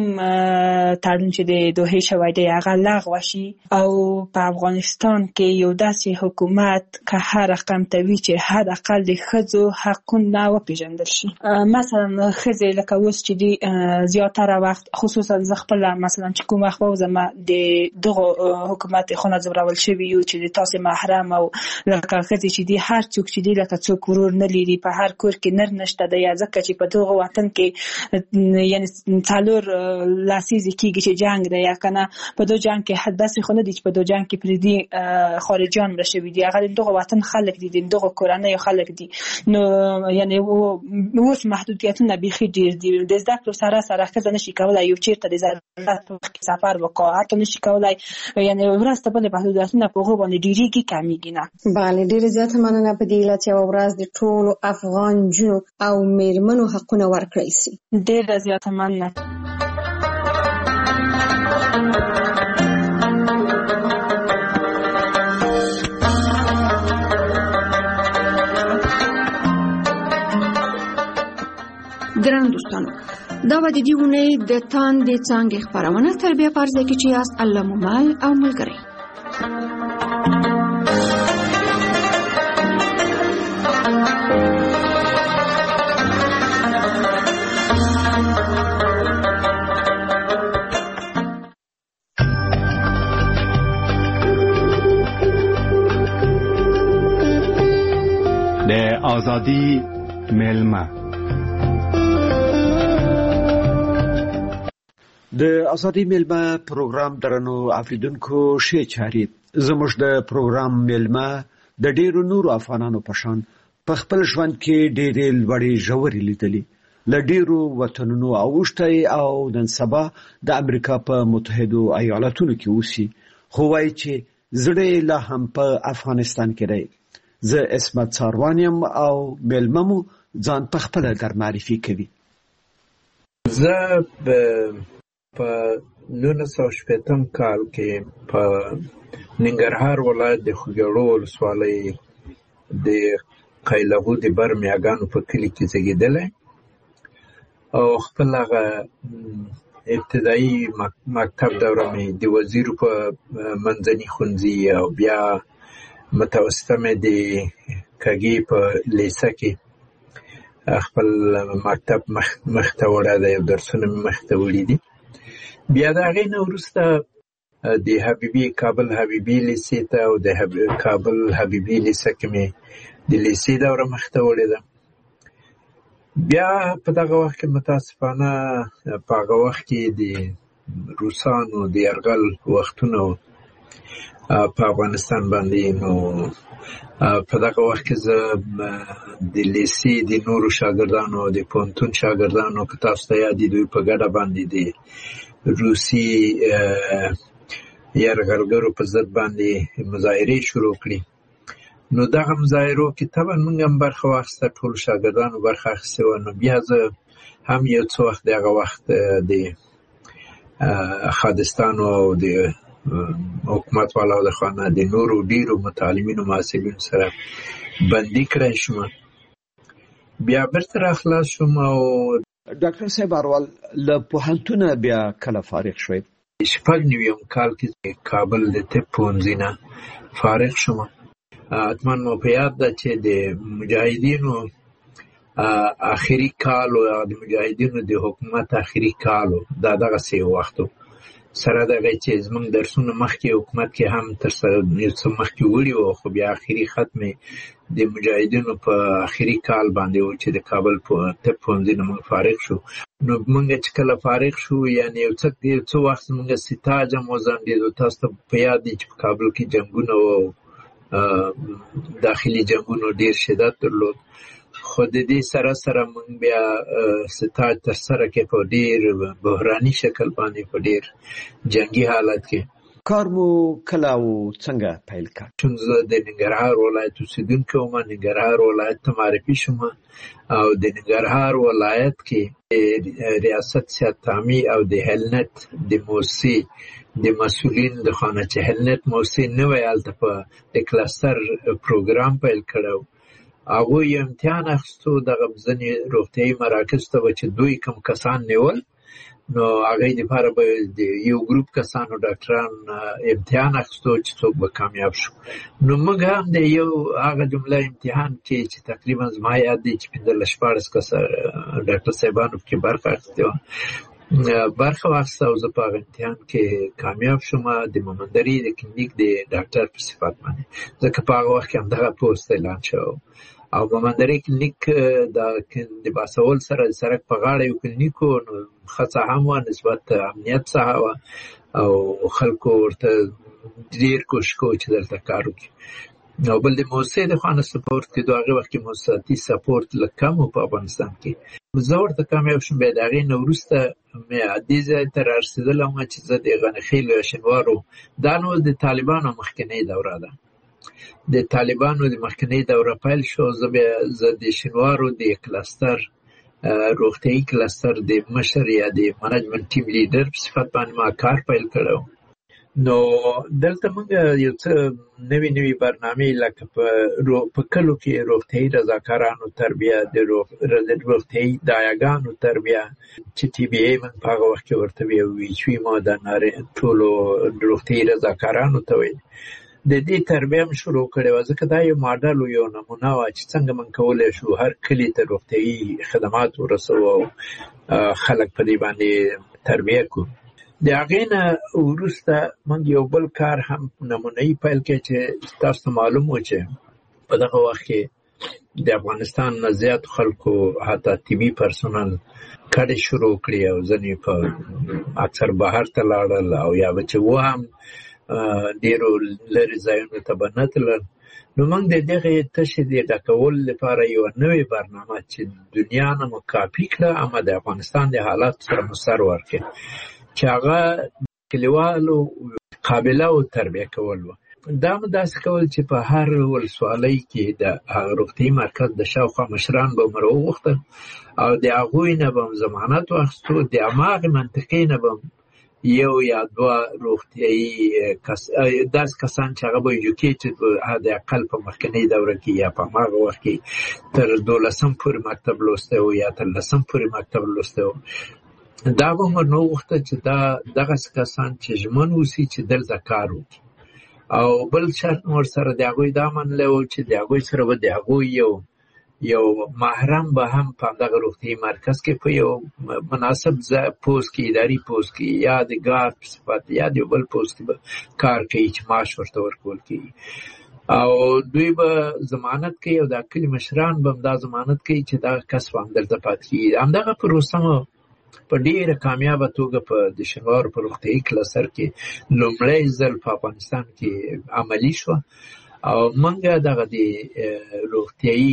تړون چې د دوحې شوی دی هغه لغوه شي او په افغانستان کې یو داسې حکومت که هر رقم ته وي چې حد اقل د ښځو حقونه وپېژندل شي. مثلا ښځې لکه اوس چې دي زیاتره وخت خصوصا زه خپله مثلا چې کوم وخت ووځم د دغو حکومت خونه ځورول شوي یو چې د تاسې محرم او لکه ښځې چې دي هر څوک چې دي لکه څوک ورور نه لري په هر کور کې نر نشته دی یا ځکه چې په دغه وطن کې یعنی څلور لسیزې کېږي چې جنګ دی یا که نه په دو جنګ کې حد داسې خو نه دي چې په دو جنګ کې پردي خارجیان مړه شوي دي هغه د دغه وطن خلک دي د دغه کورنیو خلک دي نو یعنې اوس محدودیتونه بیخي ډېر دي د زده کړو سره سره ښځه نشي کولی یو چېرته د ضرورت په وخت کې سفر وکړي حتی نشي کولی یعنې ورځ ته بلې محدودیتونه په هغو باندې ډېرېږي کمیږي نه. بله ډېره زیاته مننه په دې علت یوه ورځ د ټولو افغان نجونو او مېرمنو حقونه ورکړی سي. ډېره زیاته مننه. ګرانو دوستانو دا به د دې اونۍ د تاندې څانګې خپرونه تر بیا په ارزه کې چې یاست الله مو مل او ملګری. د آزادی ملمه د ازادي ملمه پروګرام درنو اوریدونکو شه چاري زموږ د پروګرام ملمه د ډیرو نورو افغانانو په شان په خپل ژوند کې ډېرې لوړې ژورې لیدلې ل ډیرو وطنونو اوشته او د سبا د امریکا په متحده ایالاتونو کې اوسي خو وايي چې زړه له هم په افغانستان کې دی. زه اسمت ساروانیم او ملممو ځان په خپل در معرفي کوي. زه په نولس سوه شپېتم کال کې په ننګرهار ولایت د خوږیاړو ولسوالۍ د قیلهو د بر میاګانو په کلي کې زیږېدلی او خپل هغه ابتدایي مکتب دوره مې د وزیر په منځني ښوونځي او بیا متوسطه مې د کږي په لیسه کې خپل مکتب مخته وړی دی او درسونه مې مخته وړي دي. بیا د هغې نه وروسته د حبیبي کابل حبیبي لیسې ته او د کابل حبیبي لیسه کې مې د لیسې دوره مخته وړې ده. بیا په دغه وخت کې متاسفانه په هغه وخت کې د روسانو د یرغل وختونه په افغانستان باندې، نو په دغه وخت کې زه د لیسې د نورو شاګردانو او د پوهنتون شاګردانو که تاسو ته یاد دي دوی په ګډه باندې د روسي یرغلګرو په ضد باندې مظاهرې شروع کړي. نو دغه مظاهرو کې طبعا موږ هم برخه واخیسته، ټولو شاګردانو برخه اخیستې وه. نو بیا زه هم یو څه وخت د هغه وخت د خادستانو او د حکومت والاو د خوا نه د نورو ډېرو متعلمینو محصلینو سره بندي کړی شوم. بیا بیرته راخلاص شوم. او ډاکټر صاحب اروال له پوهنتونه بیا کله فارغ شوئ؟ شپږ نویم کال کې کابل د طب پوهنځي نه فارغ شوم. حتما مو په یاد ده چې د مجاهدینو آخري کال او د مجاهدینو د حکومت آخري کال دا دغسې وخت و. سره دغه چې زموږ درسونه مخکې حکومت کې هم تر سره یو څه مخکې وړي وو، خو بیا آخري ختم د مجاهدینو په آخري کال باندې و چې د کابل طب پوهنځي نه موږ فارغ شو. نو موږ چې کله فارغ شو یعنې یو څه یو څه وخت زموږ سیتاج هم وځنډېد. تاسو ته په یاد دی چې په کابل کې جنګونه و، داخلي جنګونو ډېر شدت درلود. خو د دې سره سره موږ بیا سیتاج ترسره کې په ډېر بحراني شکل باندې په ډېر جنګي حالت کې کار مو کله او څنګه پیل کړ؟ چون زه د ننګرهار ولایت اوسېدونکی وم، ننګرهار ولایت ته معرفي شوم او د ننګرهار ولایت کې ریاست صحت عامې او د هلنت د موسسې د مسؤلین د خوا نه چې هلنت موسسې نوی هلته په د کلستر پروګرام پیل کړی و. هغوی یو امتحان اخیستو دغه ځینې روغتیایي مراکزو ته به چې دوی کوم کسان نیول، نو هغې دپاره به د یو ګروپ کسانو ډاکټران امتحان اخیستو چې څوک به کامیاب شو. نو موږ هم د یو هغه جمله امتحان کې چې تقریبا زما یاد دی چې پنځلس شپاړس کسه ډاکټر صاحبانو پکې برخه اخیستې وه، برخه واخیسته او زه په هغه امتحان کې کامیاب شوم د مومندرې د کلینیک د ډاکټر په صفت باندې، ځکه په هغه وخت کې همدغه پوسټ اعلان شوی او مومندرې کلینیک د باسول سره د سړک په غاړه یو کلینیک و. نو ښه څه هم وه، نسبت امنیت څخه وه او خلکو ورته ډېر کوشش کوو چې دلته کار وکړي. او بل د موسسې د خوا نه سپورټ کېدو، هغې وخت کې موسساتي سپورټ لږ کم و په افغانستان کې. زه ورته کامیاب شوم. بیا د هغې نه وروسته مې دې ځای ته رارسېدلی وم چې زه د غنیخیلو یا شینوارو، دا نو د طالبانو مخکینۍ دوره ده، د طالبانو د مخکینۍ دوره پیل شو. زه بیا زه د شینوارو د کلستر روغتیایي کلستر د مشر یا د منیجمنت ټیم لیډر په صفت باندې ما کار پیل کړی و. نو دلته موږ یو څه نوې نوې برنامې لکه په کلو کې روغتیایي رضاکارانو تربیه، د روغتیایي دایاګانو تربیه چې ټي بي اي موږ په هغه وخت کې ورته ویو، ویچ وي ما د ټولو روغتیایي رضاکارانو ته ویل. د دې تربیه هم شروع کړې وه، ځکه دا یو ماډل و، یو نمونه وه چې څنګه موږ کولی شو هر کلي ته روغتیایي خدمات ورسوو او خلک په دې باندې تربیه کړو. د هغې نه وروسته موږ یو بل کار هم نمونه‌یي پیل کړی چې تاسو ته معلوم و چې په دغه وخت کې د افغانستان نه زیاتو خلکو حتی طبي پرسونل کډې شروع کړې او ځینې په اکثر بهر ته لاړل او یا به چې و هم ډېرو لرې ځایونو ته به نه تلل. نو موږ د دغې تشې د ډکولو لپاره یوه نوې برنامه چې دنیا نه مو کاپي کړه اما د افغانستان د حالاتو سره مو سر ورکړي، چې هغه کلیوالو قابله او تربیه کول وه. دا مو داسې کول چې په هر ولسوالۍ کې د روغتیایي مرکز د شاوخوا مشران به مو راوغوښتل او د هغوی نه به م ضمانت واخیستو، د هماغې منطقې نه به م یو یا دوه روغتیایي کس داسې کسان چې هغه به ایجوکیټډ حد اقل په مخکنۍ دوره کې یا په هماغه وخت کې تر دولسم پورې مکتب لوستی و یا تر لسم پورې مکتب لوستی و. دا به عمر نه غوښته چې دا دغسې کسان چې ژمن اوسي چې دلته کار وکړي. او بل شرط ورسره د هغوی دا منلی و چې د هغوی سره به د هغوی یو یو محرم به هم په همدغه روغتیایي مرکز کې په یو مناسب پوست کې اداري پوست کې یا د ګارد په صفت یا د یو بل پوست کې به کار کوي چې معاش ورته ورکول کېږي. او دوی به ضمانت کوي او د کلي مشران به هم دا ضمانت کوي چې دغه کس به همدلته پاتې کېږي. همدغه پروسه مو په ډېره کامیابه توګه په د شینوارو په روغتیایي کلستر کې لومړی ځل په افغانستان کې عملي شوه. او منګه دغه د روغتیایي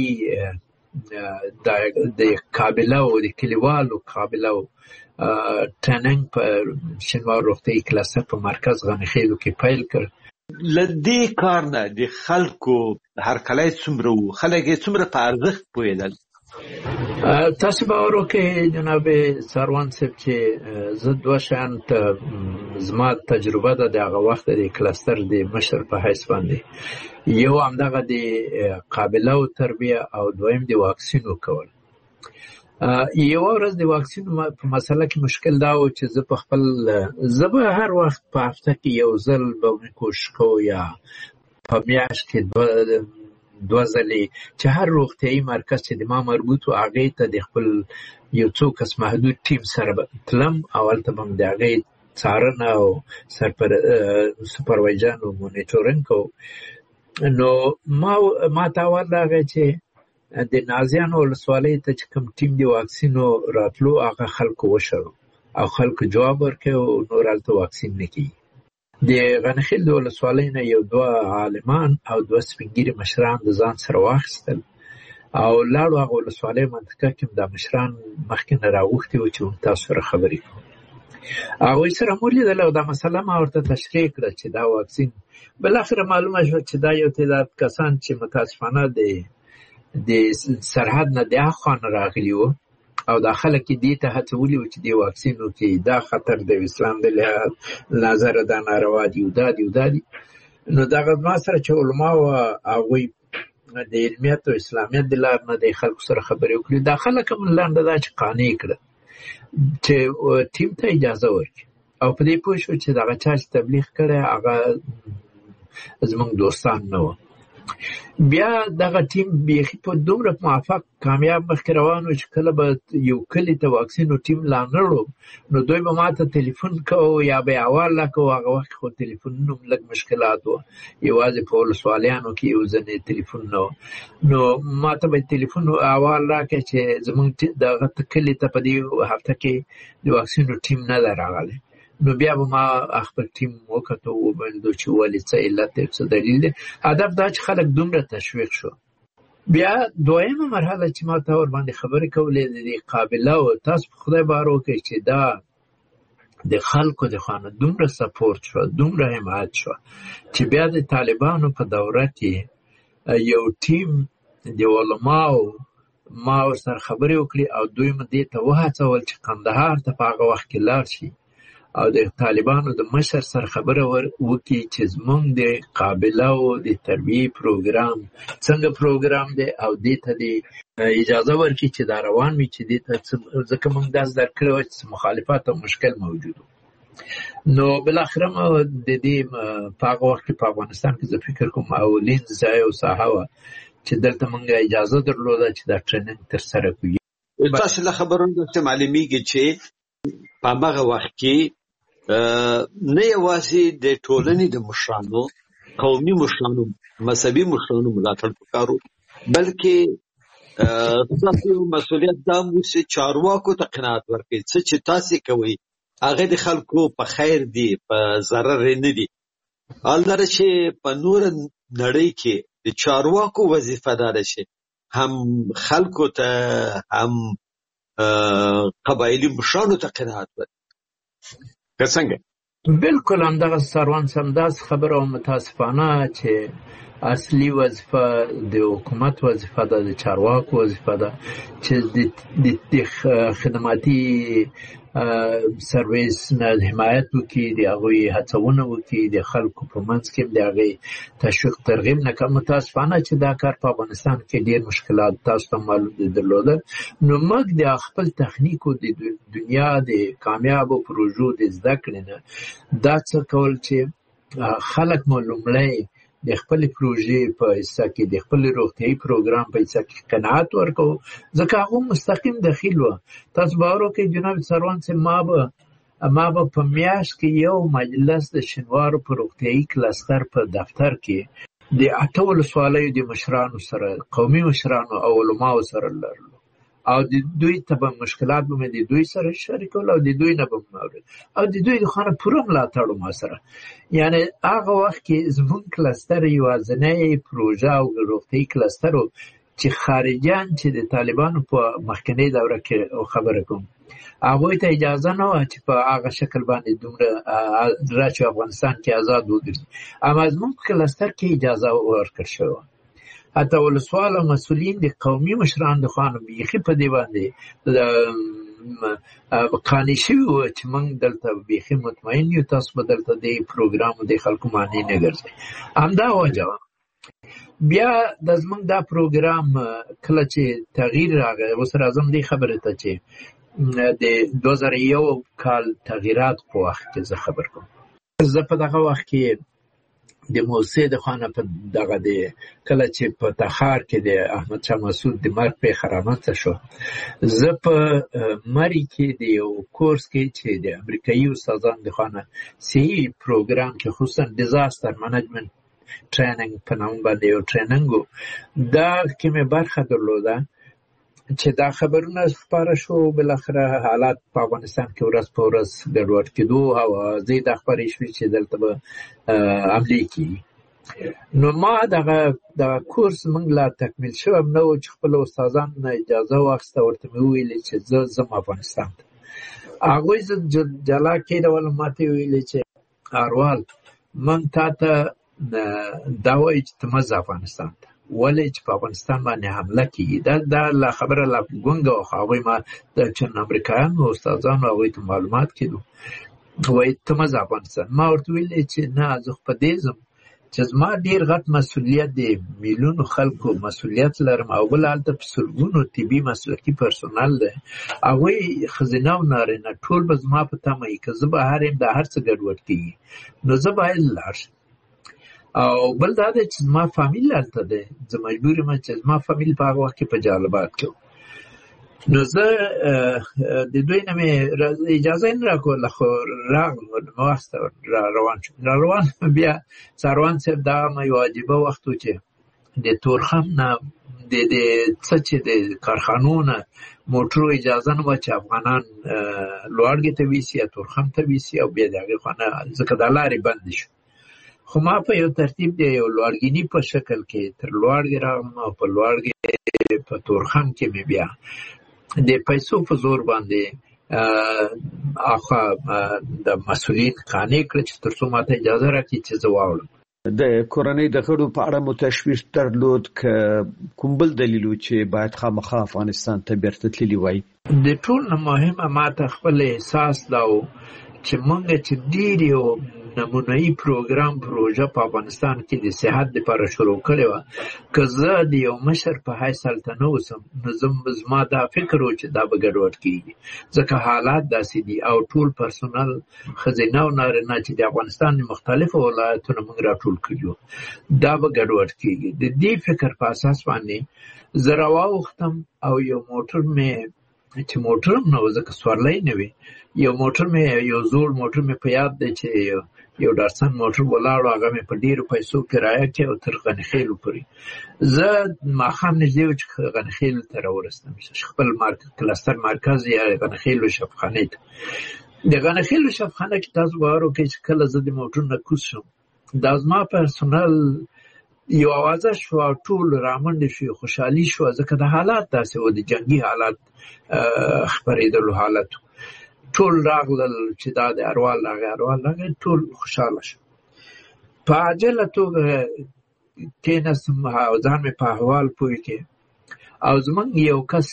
د قابله او د کلیوالو قابله او ټریننګ په شینوارو روغتیایي کلستر په مرکز غنیخیلو کې پیل کړ. له دې کار نه د خلکو هرکلی څومره وو؟ خلک یې څومره په ارزښت پوهېدل؟ تاسو باور وکړئ جناب سروان صاحب چې زه دوه شیان ته زما تجربه ده د هغه وخت د کلستر د مشر په حیث باندې. یو همدغه د قابله او تربیه او دویم د واکسین ورکول. یوه ورځ د واکسین په مسله کې مشکل دا و چې زه په خپل زه به هر وخت په هفته کې یو ځل به مې کوشش کوو یا په میاشت کې دوه دوه ځلې چې هر روغتیایي مرکز چې د ما مربوط و هغې ته د خپل یو څو کس محدود ټیم سره به تلم او هلته به م د هغې څارنه او سپروایزن او مونیټورینګ کوو. نو ما ما ته اول راغی چې د نازیانو ولسوالۍ ته چې کوم ټیم د واکسینو راتلو هغه خلکو وشړو او خلکو جواب ورکړي او نور هلته واکسین نه کېږي. د غنیخیل د ولسوالۍ نه یو دوه عالمان او دوه سپین ږیري مشران د ځان سره واخیستل او لاړو هغه ولسوالۍ منطقه کې دا مشران مخکې نه راغوښتي وو چې موږ تاسو سره خبرې کوو. هغوی سره مو لیدل او دا مسله ما ورته تشریح کړه چې دا واکسین بالاخره معلومه شوه چې دا یو تعداد کسان چې متاسفانه د د سرحد نه د هاخوا نه راغلي وو او دا خلک یې دې ته هڅولي وو چې دې واکسین وکړي. دا خطر د اسلام د لحاظ نظره دا ناروا دي او دا دي او دا دي. نو دغه ما سره چې علما وو هغوی د علمیت او اسلامیت د لارې نه د خلکو سره خبرې وکړي. دا خلک هم لنډه دا چې قانع کړه چې ټیم ته اجازه ورکړي او په دې پوه شو چې دغه چا چې تبلیغ کړی هغه زموږ دوستان نه وو. بیا دغه ټیم بیخي په دومره موفق کامیاب مخکې روان و چې کله به یو کلي ته واکسینو ټیم لا نړو نو دوی به ما ته تلیفون کوو یا به یې احوال راکوو. هغه وخت خو تلیفونونه هم لږ مشکلات وو، یوازې په ولسوالیانو کې یو ځینې تلیفون نه و. نو ما ته به تلیفون احوال راکړی چې زموږ دغه کلي ته په دې هفته کې د واکسینو ټیم نه ده راغلی. نو بیا به ما خپل ټیم وکتو وموندو چې ولې څه علت دی څه دلیل دی. هدف دا چې خلک دومره تشویق شو. بیا دویمه مرحله چې ما ته ورباندې خبرې کولې د دې قابله و تاسو په خدای باور وکړئ چې دا د خلکو د خوا نه دومره سپورت شوه دومره حمایت شوه چې بیا د طالبانو په دوره کې یو ټیم د علماو ما ورسره خبرې وکړې او دوی مې دې ته وهڅول چې قندهار ته په هغه وخت کې لاړ شي او د طالبانو د مشر سره خبره وکړي چې زموږ د قابله او د تربیې پروګرام څنګه پروګرام دی او دې ته د اجازه ورکړي چې دا روان وي چې دې ته ځکه موږ داسې درکړی وه چې مخالفت او مشکل موجود و. نو بالاخره د دې په هغه وخت کې په افغانستان کې زه فکر کوم اولین ځای او ساحه وه چې دلته موږ اجازه درلوده چې دا ټریننګ ترسره کړو. تاسو له خبرونو داسې معلومیږي چې په هغه وخت کې نه یوازې د ټولنې د مشرانو قومي مشرانو مذهبي مشرانو ملاتړ پکار و بلکې تاسو مسؤلیت دا مو چې چارواکو ته قناعت ورکړي څه چې تاسو کوي هغه د خلکو په خیر دی په ضرر نه دی. حالدار چې په نور نړۍ کې د چارواکو وظیفه ده چې هم خلکو ته هم قبایلی مشرانو ته قناعت ورکړي. که څنګه؟ بالکل همدغه سروان سمداس خبره او متاسفانه چې اصلي وظیفه د حکومت وظیفه ده، د چارواکو وظیفه ده چې د خدماتي سرویس نه حمایت وکړي، د هغوی هڅونه وکړي، د خلکو په منځ کې د هغې تشویق ترغیب نه کړي. متاسفانه چې دا کار په افغانستان کې ډېر مشکلات تاسو ته معلوم دي درلودل. نو موږ د خپل تخنیکو د دنیا د کامیابو پروژو د زده کړې نه دا څه کول چې خلک مو لومړی د خپل پروژې په حصہ کې د خپل روغتیايي پروګرام په حصہ کې قناعت ورکو، ځکه هغه مستقیم دخیل و. تاسو باور وکړئ جناب سروان صاحب، ما به ما به په میاشت کې یو مجلس د شینوارو په روغتیايي کلستر په دفتر کې د اته ولسوالیو د مشرانو سره، قومي مشرانو او علماو سره لرلو، او د دوی ته به مشکلات به مې د دوی سره شریکول او د دوی نه به مورد او د دوی د خانه پوره ملاتړ ما سره. یعنی هغه وخت کې زمون کلستر یوازینی پروژه او روغتیايي کلستر چې خارجیان چې د طالبانو په مخکنی دوره کې خبره کوم هغوی ته اجازه نه وه چې په هغه شکل باندې دومره راشي افغانستان کې آزاد وګرځي، اما زمون په کلستر کې اجازه ورکړل شوه. حتی ولسوال او مسؤلین د قومي مشران د خانو بیخي په دی باندې قانع شوي وو چې موږ دلته بیخي مطمئن یو تاسو به دلته د پروګرام د خلکو معنی نه ګرځئ. همدا وجه وه. بیا د زموږ دا پروګرام کله چې تغییر راغی، اوس راځم دې خبرې ته چې د دوه زره یو کال تغییرات په وخت کې زه خبر کوم. زه په دغه وخت کې د موسسې د خانه په دغه د کله چې په تخار کې د احمد شاه مسعود د مرګ پیښه رامنځته شو، زه په مري کې د یو کورس کې چې د امریکایي استادانو د خانه صحیح پروګرام کې خصوصا ډیزاستر منیجمنت ټریننګ په نوم باندې یو ټریننګ و، دا کې مې برخه درلوده چې دا خبرونه خپاره شو. بالاخره حالات په افغانستان کې ورځ په ورځ ګډوډ کېدو او زه دا خبرې شوې چې دلته به حملې کېږي. نو ما دغه دغه کورس موږ لا تکمیل شوی نه و چې خپل استادانو نه اجازه واخیسته، ورته مې وویلې چې زه ځم افغانستان ته. هغوی زه جلا کېدولم، ما ته یې ویلې چې اروال موږ تا ته دا وایي چې ته مه ځه افغانستان ته، ولې چې په افغانستان باندې حمله کېږي. دا دا لا خبره لا ګونګه وه، خو هغوی ما د چند امریکایانو استادانو هغوی ته معلومات کېدو، وایي ته مه ځه افغانستان. ما ورته ویلې چې نه، زه خو په دې ځم چې زما ډېر غټ مسؤلیت د میلیونو خلکو مسؤلیت لرم، او بل هلته په سلګونو طبي مسلکي پرسونل دی، هغوی ښځینه او نارینه ټول به زما په تمه وي که زه بهر یم دا هر څه ګډوډ کېږي، نو زه باید لاړ شم. او بل دا دی چې زما فامیل هلته دی، زه مجبور یم چې زما فامیل په هغه وخت کې په جالبات کې و. نو زه د دوی نه مې اجازه نه راکوله، خو راغلم، مې واخیسته، را روان شوم. را روان بیا سروان صاحب دا یو عجیبه وخت و چې د تورخم نه د د څه چې د کارخانو نه موټرو اجازه نه وه چې افغانان لوړګي ته ویسي یا تورخم ته ویسي، او بیا د هغې خوا نه ځکه دا لارې بندې شو. خو ما په یو ترتیب د یو لوړګیني په شکل کې تر لوړګي راغلم، او په لوړګي په تورخم کې مې بیا د پیسو په زور باندې اخوا د مسؤلین قانع کړ چې تر څو ماته اجازه راکړي چې زه واوړم. د کورنۍ د غړو په اړه مو تشویش درلود که کوم بل دلیل و چې باید خامخا افغانستان ته بیرته تللي وای؟ د ټول نه مهمه ماته خپل احساس دا و چې موږ چې ډېر یو نمونه‌ایي پروګرام پروژه په افغانستان کې د صحت لپاره شروع کړې وه، که زه د یو مشر په حیث هلته نه اوسم نو زما دا فکر و چې دا به ګډوډ کېږي، ځکه حالات داسې دي او ټول پرسونل ښځینه او نارینه چې د افغانستان د مختلفو ولایتونو موږ راټول کړي وو، دا به ګډوډ کېږي. د دې فکر په اساس باندې زه راواوښتم او یو موټر مې چې موټر هم نه و ځکه سورلی نه وي، یو موټر مې یو زوړ موټر مې په یاد دی چې یو ډارسن موټر ولاړو، هغه مې په ډېرو پیسو کرایه کې او تر غنیخیلو پورې. زه ماښام نږدې و چې غنیخیلو ته راورسېدم، خپل کلستر مرکز یا غنیخیلو شفخانې ته. د غنیخیلو شفخانه کې تاسو باور وکړئ چې کله زه د موټر نه کوز شم، دا زما پرسونل یو اوازه شو او ټول رامنډې شو، خوشحالي شوه، ځکه د حالات داسې و، د جنګي حالات خپرېدلو حالت و. ټول راغلل چې دا د اروال راغی، اروال راغی، ټول خوشحاله شو. په عاجله توګه کېناستم او ځان مې په احوال پوه کې او زمونږ یو کس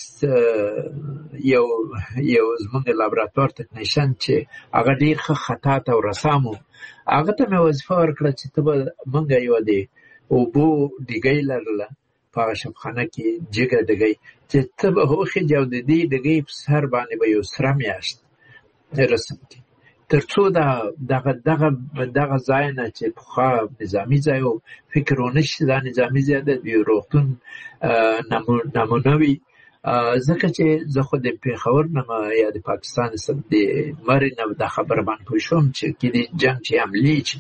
یو یو زمونږ لابراتوار تکنیشن چې هغه ډېر ښه خطاط او رسام و هغه ته مې وظیفه ورکړه چې ته به مونږ یوه د اوبو ډیګۍ لرله په هغه شفخانه کې جګه ډیګۍ چې ته به وخېږې او د دې ډیګۍ په سر باندې به یو سره میاشت رسم کړي تر څو دغه دغه دغه ځای نه چې پخوا نظامي ځای و فکر ونه شي دا نظامي ځای ده د یو روغتون نمونه وي ځکه چې زه خو د پېښور نه یا د پاکستان د مرې نه دا خبره باندې پوه شوم چې کې د جنګ چې حملې چې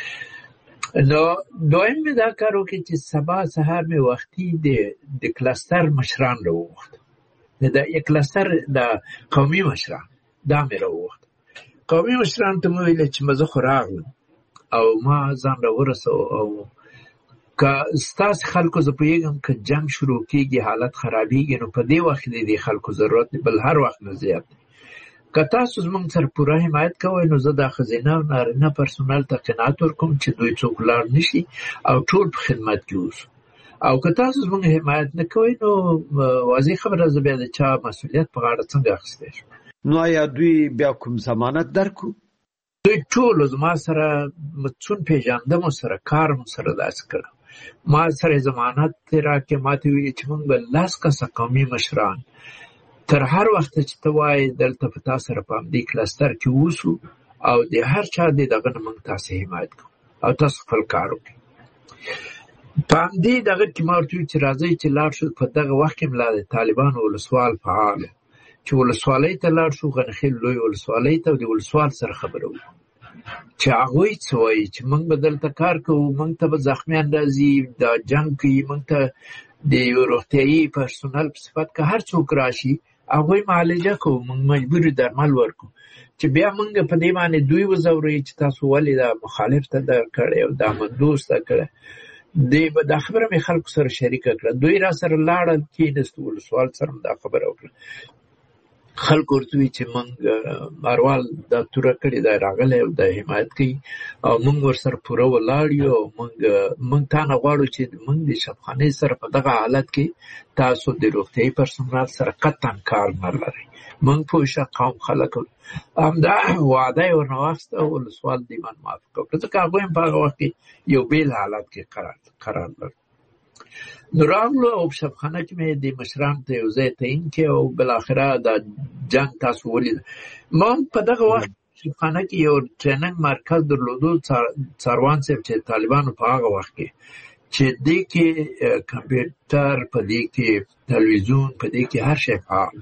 نو دویم مې دا کار وکړ چې سبا سهار مې وختي د کلستر مشران راوغوښتل د کلستر د قومي مشران دا مې راوغوښتل قومي مشرانو ته مې وویل چې زه خو راغلم او ما ځان راورسو او که ستاسې خلکو زه پوهېږم که جنګ شروع کېږي حالت خرابېږي نو په دې وخت کې د خلکو ضرورت دی بل هر وخت نه زیات دی که تاسو زموږ سره پوره حمایت کوئ نو زه دا ښځینه او نارینه پرسونل ته قناعت ورکوم چې دوی څوک ولاړ نه شي او ټول په خدمت کې اوسو او که تاسو زموږ حمایت نه کوئ نو واضح خبره زه بیا د چا مسؤلیت په غاړه څنګه اخیستی شم نو آیا دوی بیا کوم ضمانت درکو دوی ټول زما سره څون پیژندم سره کار مو سره داسې کړم ما سره ضمانت راکې ما ته ویلي چې موږ به لس کسه قومي مشران تر هر وخت چې ته وایې دلته په تا سره په همدې کلستر کې اوسو او د هر چا د دغه نه موږ تاسې حمایت کوو او تاسو خپل کار وکړئ په همدې دغه کې ما ورته وویل چې راځئ چې لاړ شو په دغه وخت کې ملا د طالبانو ولسوال فعال چې ولسوالۍ ته لاړ شو غنخیل لوی ولسوالۍ ته د ولسوال سره خبره وکړو چې هغوی څه وایي چې موږ به دلته کار کوو موږ ته به زخمیان راځي دا جنګ کوي موږ ته د روغتیایي پرسونل په صفت که هر څوک راشي هغوی معالجه کوو موږ مجبوري درمل ورکو چې بیا موږ په دې باندې دوی وځوروي چې تاسو ولې دا مخالف ته در کړی او دا مندوز ته کړی دا خبره مې خلکو سره شریکه کړه دوی را سره لاړل کېناستو ولسوال سره دا خبره وکړه خلک ورته وي چې موږ اروال دا توره کړې دا راغلی او دا حمایت کوي او موږ ورسره پوره ولاړ یو او موږ موږ تا نه غواړو چې موږ د شفخانې سره په دغه حالت کې تاسو د روغتیایي پرسونل سره قطعا کار نه لرئ موږ پوه شه قوم خلک همدا وعده یې ورنه واخیسته او ولسوال دې باندې موافقه وکړه ځکه هغوی هم په هغه وخت کې یو بېل حالت کې قرار قرار لرل نو راغلو او په شفخانه کې مې د مشرانو ته یو ځای تعیین کړی او بالاخره دا جنګ تاسو ولید ما په دغه وخت شفخانه کې یو ټریننګ مرکز درلودو څاروان صاحب چې طالبانو په هغه وخت کې چې دې کې کمپیوټر په دې کې تلویزیون په دې کې هر شی فعال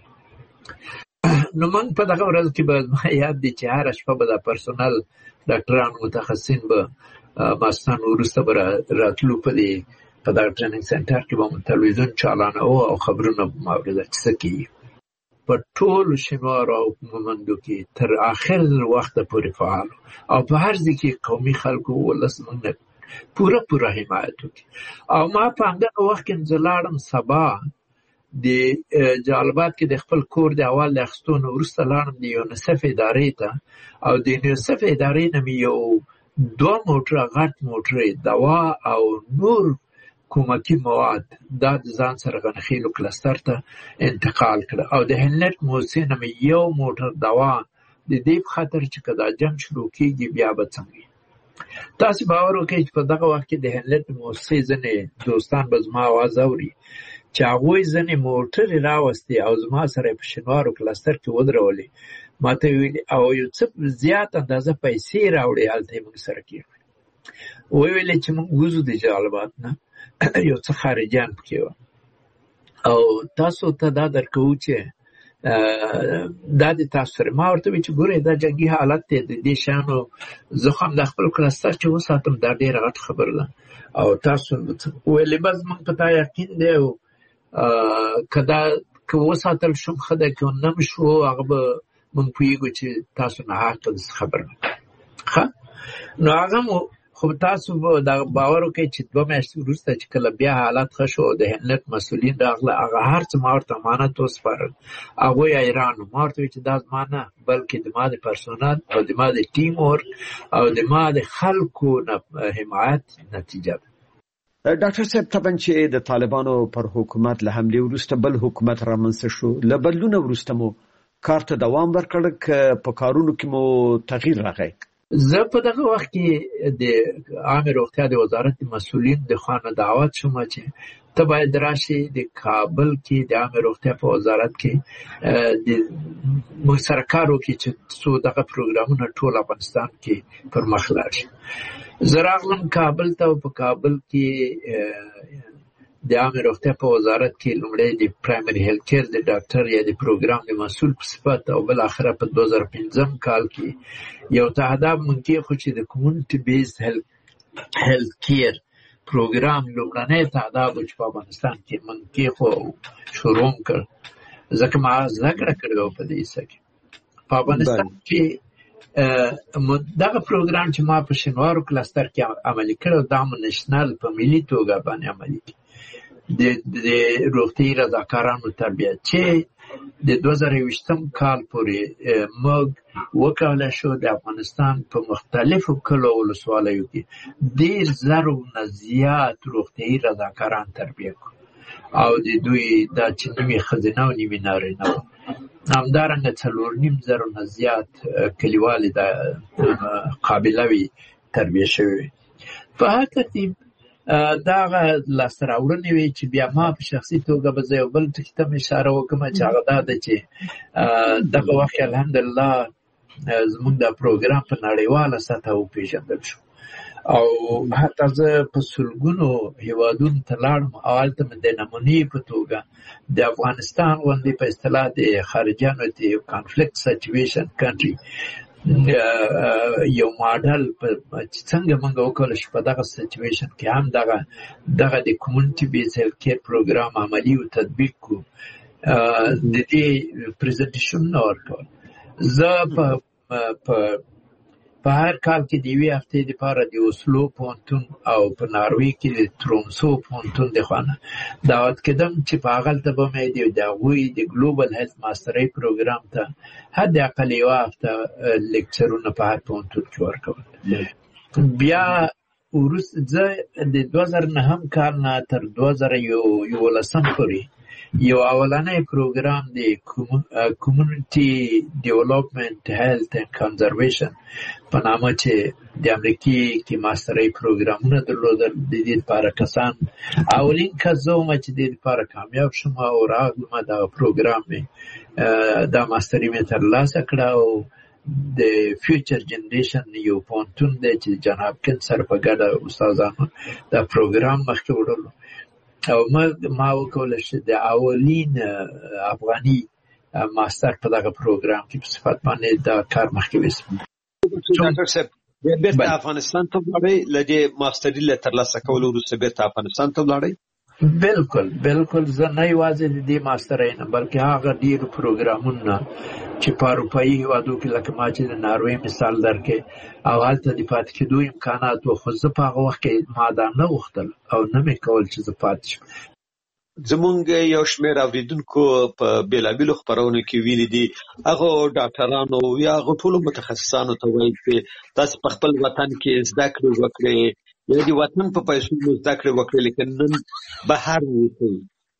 نو موږ په دغه ورځ کې به ما یاد دی چې هره شپه به دا پرسونل ډاکټران متخصصین به ماستان وروسته به راتلو په دې په دغه ټریننګ سنټر کې به مو تلویزیون چالانه و او خبرونه به مو اورېدل چې څه کېږي په ټولو شینوارو او مومندو کې تر آخر وخته پورې فعال او په هر ځای کې قومي خلکو ولس موږ نه پوره پوره حمایت وکړي او ما په همدغه وخت کې زه لاړم سبا د جلالآباد کې د خپل کور د اول د اخیستو نه وروسته لاړم د یونیسف ادارې ته او د یونیسف ادارې نه مې یو دوه موټره غټ موټرې دوا او نور کومکي مواد دا د ځان سره غنخیلو کلستر ته انتقال کړه او د هلنټ موسسې نه مې یو موټر دوا د دې په خاطر چې که دا جنګ شروع کېږي بیا به څنګه تاسې باور وکړئ چې په دغه وخت کې د هلنټ موسسې ځینې دوستان به زما اواز اوري چې هغوی ځینې موټرې راوستې او زما سره یې په شینوارو کلستر کې ودرولې ما ته ویلي او یو څه زیات اندازه پیسې راوړې هلته یې موږ سره کېښودې ویلې چې موږ وځو د جلالآباد نه یو څه خارجیان پکې وه او تاسو ته دا درکوو چې دا د تاسو سره ما ورته ویل چې ګورئ دا جنګي حالت دی د دې شیانو زه خو هم د خپل کلستر چې وساتم دا ډېره غټه خبره ده او تاسو ویلې بس موږ په تا یقین دی او که دا که وساتل شم ښه ده که نه م شو هغه به موږ پوهېږو چې تاسو ناحقه داسې خبره نه ښه نو هغه مو خو تاسو به دا باور وکړئ چې دوه میاشتې وروسته چې کله بیا حالت ښه شو د هلنټ مسؤلین راغله هغه هر څه ما ورته امانت وسپارل هغوی حیران وو ما ورته ویل چې دا زما نه بلکې د ما د پرسونل او د ما د ټیم ورک او د ما د خلکو حمایت نتیجه ده ډاکټر صاحب طبعا چې د طالبانو پر حکومت له حمله وروسته بل حکومت رامنځته شو، له بدلون وروسته مو کار ته دوام ورکړ که په کارونو کې مو تغییر راغی؟ زه په دغه وخت کې د عامه روغتیا د وزارت مسؤلین د خانه دعوت شوم چې ته باید راشي د کابل کې د عامه روغتیا په وزارت کې د موږ سره کار وکړي چې څو دغه پروګرامونه ټول افغانستان کې پر مخ لاړ شي. زه راغلم کابل ته او په کابل کې د عامه روغتیا په وزارت کې لومړی د پرایمري هیلث کیر د ډاکټر یا د پروګرام د مسؤل په صفت او بل اخره په دوه زره پنځم کال کې یو تهداب مونږ خو چې د کمیونټي بیسډ هیلث کیر پروګرام لومړنی تهداب چې په افغانستان کې مونږ خو شروع کړ ځکه ما زده کړې په دې سکه په افغانستان کې دغه پروګرام چې ما په شینوارو کلستر کې عملي کړ دا نېشنل په ملي توګه باندې عملي کړ د روغتیايي رضاکارانو تربیت چې د دوه زره یوویشتم کال پورې موږ وکولای شو د افغانستان په مختلفو کلو ولسوالیو کې ډېر زرو نه زیات روغتیايي رضاکاران تربیه کړو او د دوی دا چې نیمې ښځینه او نیمې نارینه وو، همدارنګه څلور نیم زرو نه زیات کلیوالې د قابله تربیه شوي. په هر ترتیب دغه لاسته راوړنې وې چې بیا ما په شخصي توګه به زه یو بل ټکي ته اشاره وکړم چې هغه دا ده چې دغه وخت الحمدلله زموږ دا پروګرام په نړیواله سطحه وپېژندل شو او حتی زه په سلګونو هیوادونو ته لاړم او هلته مې د نمونې په توګه د افغانستان غوندې په اصطلاح د خارجیانو د کانفلیکټ سچویشن کنټري یو ماډل چې څنګه موږ وکولای شو په دغه سچویشن کې هم دغه دغه د کمیونټي بیس هیلث کیر پروګرام عملي او تطبیق کو د دې پریزنټیشن ورکول. زه په په هر کال کې د یوې هفتې دپاره د اوسلو پوهنتون او په ناروې کې د ترومسو پوهنتون د خوا نه دعوت کېدم چې په هغلته به مې د هغوی د ګلوبل هیلث ماسټرۍ پروګرام ته حداقل یوه هفته لیکچرونه په هر پوهنتون کې ورکول. بیا وروسته زه د دوه زره نهم کال نه تر دوه زره یولسم پورې یو اولنی پروګرام د کمیونټي ډیولپمنټ هیلث اینډ کنزرویشن په نامه چې د امریکې کې ماسټرۍ پروګرامونه درلودل د دې لپاره کسان اولین کس زه وم چې د دې لپاره کامیاب شوم او راغلم دغه پروګرام مې دا ماسټري مې ترلاسه کړه او د فیوچر جنریشن یو پوهنتون دی چې جان هاپکینز سره په ګډه استادانو دا پروګرام مخکې وړلو او ما وکولای شو د اولین افغاني ماستر په دغه پروګرام کې په صفت باندې دا کار مخکې وسم. ډاکټر صاحب بیرته افغانستان ته ولاړی، له دې ماستري له ترلاسه کولو وروسته بیرته افغانستان ته ولاړی؟ بالکل بالکل زه نه یوازې د دې ماسترۍ نه بلکې هغه ډېرو پروګرامونه چې په اروپایي هېوادو کې لکه ما چې د ناروې مثال درکړې او هلته د پاتې کېدو امکانات وو، خو زه په هغه وخت کې ما دا نه غوښتل او نه مې کول چې زه پاتې شم. زمونږ یو شمېر اورېدونکو په بېلابېلو خپرونو کې ویلي دي هغو ډاکټرانو یا هغو ټولو متخصصانو ته وایي چې تاسې په خپل وطن کې زده کړې وکړې یا د وطن په پیسو مو زده کړې وکړې لیکن نن بهر اوسئ،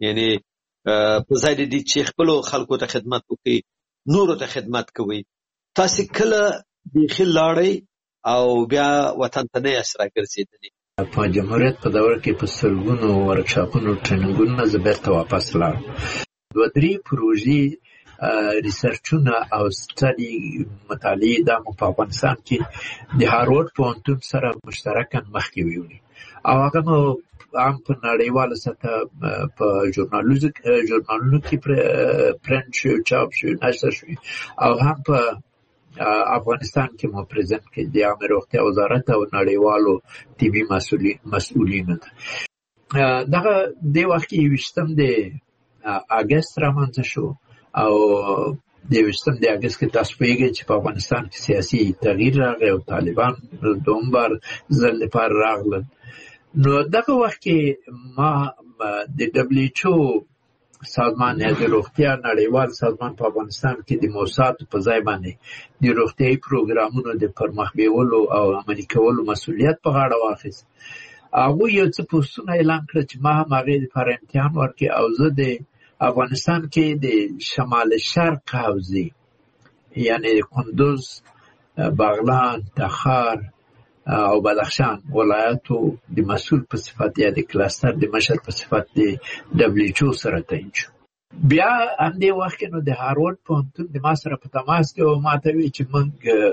یعنې په ځای د دې چې خپلو خلکو ته خدمت وکړئ نورو ته خدمت کوئ. تاسې کله بیخي لاړئ او بیا وطن ته نه یاست راګرځېدلي؟ په جمهوریت په دور کې په سلګونو ورکشاپونو ټریننګونو زه بیرته واپس لاړم. دوه درې پروژې ریسرچونه او سټډي مطالعې دا مو په افغانستان کې د هارورډ پوهنتون سره مشترکاً مخکې ویوني او هغه مو هم په نړیواله سطحه په ژورنالونو کې پرنټ شوي، چاپ شوي، نشر شوي او هم په افغانستان کې مو پریزنټ کړي د عامه روغتیا وزارت او نړیوالو طبي مسؤلینو ته. دغه دې وخت کې یوویشتم د اګست رامنځته شو او د یوویشتم د اګست کې تاسو پوهېږئ چې په افغانستان کې سیاسي تغییر راغی او طالبان دوم بار ځل لپاره راغلل. نو دغه وخت کې ما د ډبلیو ایچ او سازمان یا د روغتیا نړیوال سازمان په افغانستان کې د موسساتو په ځای باندې د روغتیايي پروګرامونو د پرمخ بیولو او عملي کولو مسؤلیت په غاړه واخیست هغه یو څه پوسټونه اعلان کړ چې ما هم هغه لپاره امتحان ورکړ او زه د افغانستان کې د شمال شرق حوزې یعنی کندوز، بغلان، تخار او بدخشان ولایتو د مسؤل په صفت یا د کلاستر د مشر په صفت د دبليو سره تعین شو. بیا هم دې وخت کې نو د هارورد پوهنتون د ما سره په تماس کې او ما ته وی چې موږ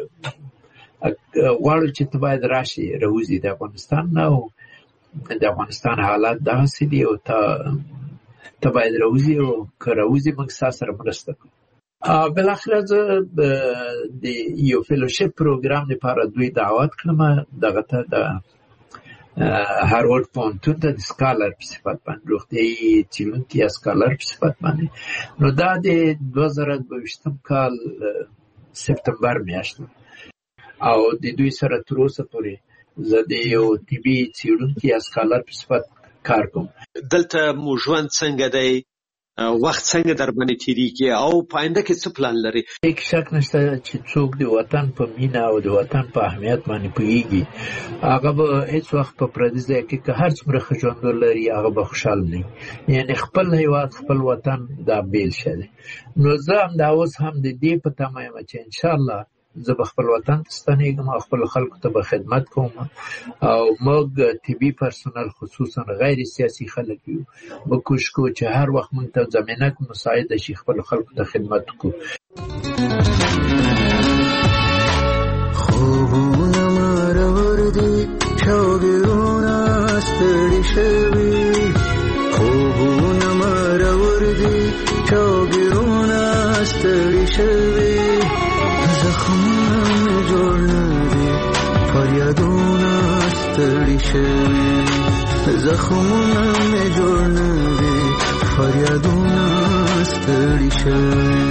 غواړو چې ته باید راشي راوځي د افغانستان نه او د افغانستان حالات داسې دي او ته ته باید راوځي او که راوځي موږ ستا سره مرسته کوو. بالاخره زه د یو فیلوشپ پروګرام لپاره دوی دعوت کړم دغه ته د هارورد پوهنتون ته د سکالر په صفت باندې روغتیایي څېړونکي یا سکالر په صفت باندې. نو دا د دوه زره دوهویشتم کال سپتمبر میاشت او د دوی سره تر اوسه پورې زه د یو طبي څېړونکي یا سکالر په صفت کار کوم. دلته مو ژوند څنګه دی؟ وخت څنګه در باندې تیریږي او په آینده کې څه پلان لري؟ هیڅ شک نشته چې څوک د وطن په مینه او د وطن په اهمیت باندې پوهیږي هغه به هیڅ وخت په پردي ځای کې که هر څومره ښه ژوند ولري هغه به خوشحال نه وي. یعنې خپل هیواد خپل وطن دا بیل شه دی. نو زه همدا اوس هم د دې په تمه یم چې انشاءالله زه به خپل وطن ته ستنېږم او خپل خلکو ته به خدمت کوم او موږ طبي پرسونل خصوصا غیر سیاسي خلک یو به کوشش کوو چې هر وخت موږ ته زمینه مساعده شي خپل خلکو ته خدمت وکړو. خوبونه مرور دي شوګرونه ستړي شوي خوبونه مرور دي شوګرونه ستړي شوي زخمونه مې جوړ نه دي فریادونه ستړي شوي زخمونه مې جوړ نه دي فریادونه ستړي شوي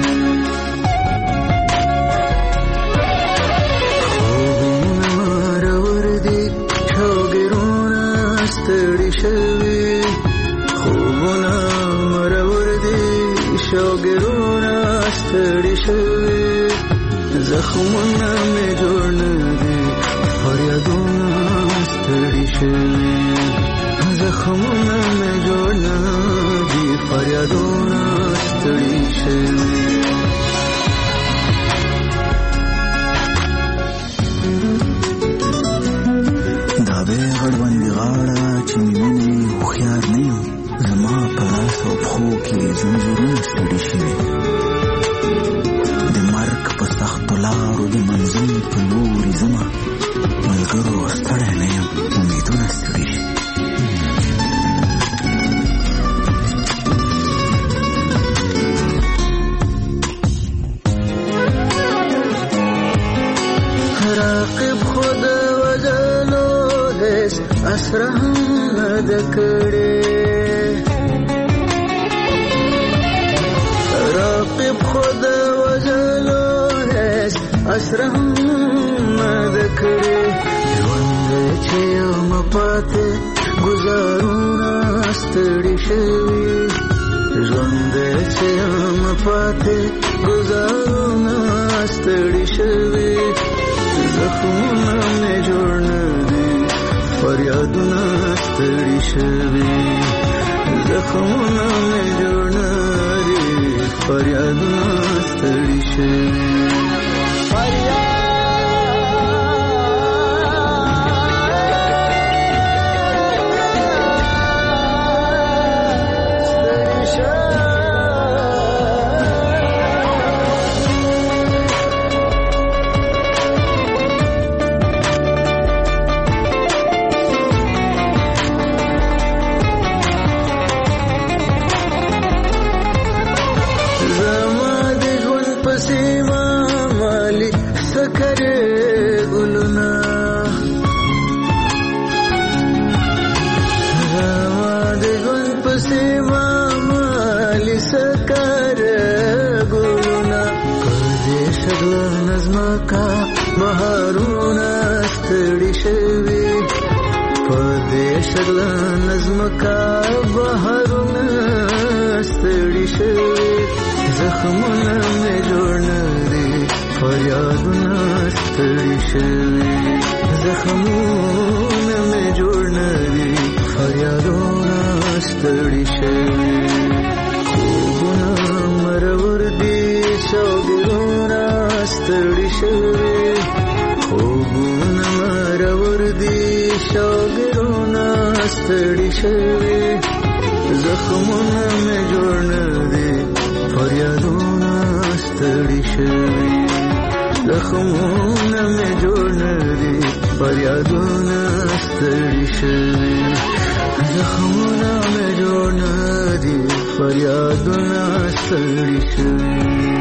خوبونه مرور دي شوګرونه ستړي شوي خوبونه مرور دي شوګرونه ستړي شوي زخمونه مې جوړ نه دي فریادونه ستړي شوي زخمونه مې جوړ نه دي فریادونه ستړي شوي. دا به غړوندې غاړه چې مینې هوښیار نه یم زما په لاس او پښو کې زنځیرونه ستړي شوي لارو د منزل په لوري زما ملګرو ستړی نه یم امیدونه ستړي شي. راقب خود وجلو هیڅ اسره نه ده کړې راقب خود وجلو اسره نه ده کړې ژوند چې یم پاتې ګزارونه ستړي شوي ژوند چې یم پاتې ګزارونه ستړي شوي زخمونه مې جوړ نه دي فریادونه ستړي شوي زخمونه مې جوړ نه دي فریادونه ستړي شوي. بهارونه ستړي شوي په دې شګله نظمکا بهارونه ستړي شوي زخمونه مې جوړ نه دي فریادونه ستړي شوي زخمونه مې جوړ نه دي فریادونه ستړي شوي خوبونه مرور دي شوګرونه ستړي شوي خوبونه مرور دي شوګرونه ستړي شوي زخمونه مې جوړ نه دي فریادونه ستړي شوي زخمونه مې جوړ نه دي فریادونه ستړي شوي زخمونه مې جوړ نه دي فریادونه ستړي شوي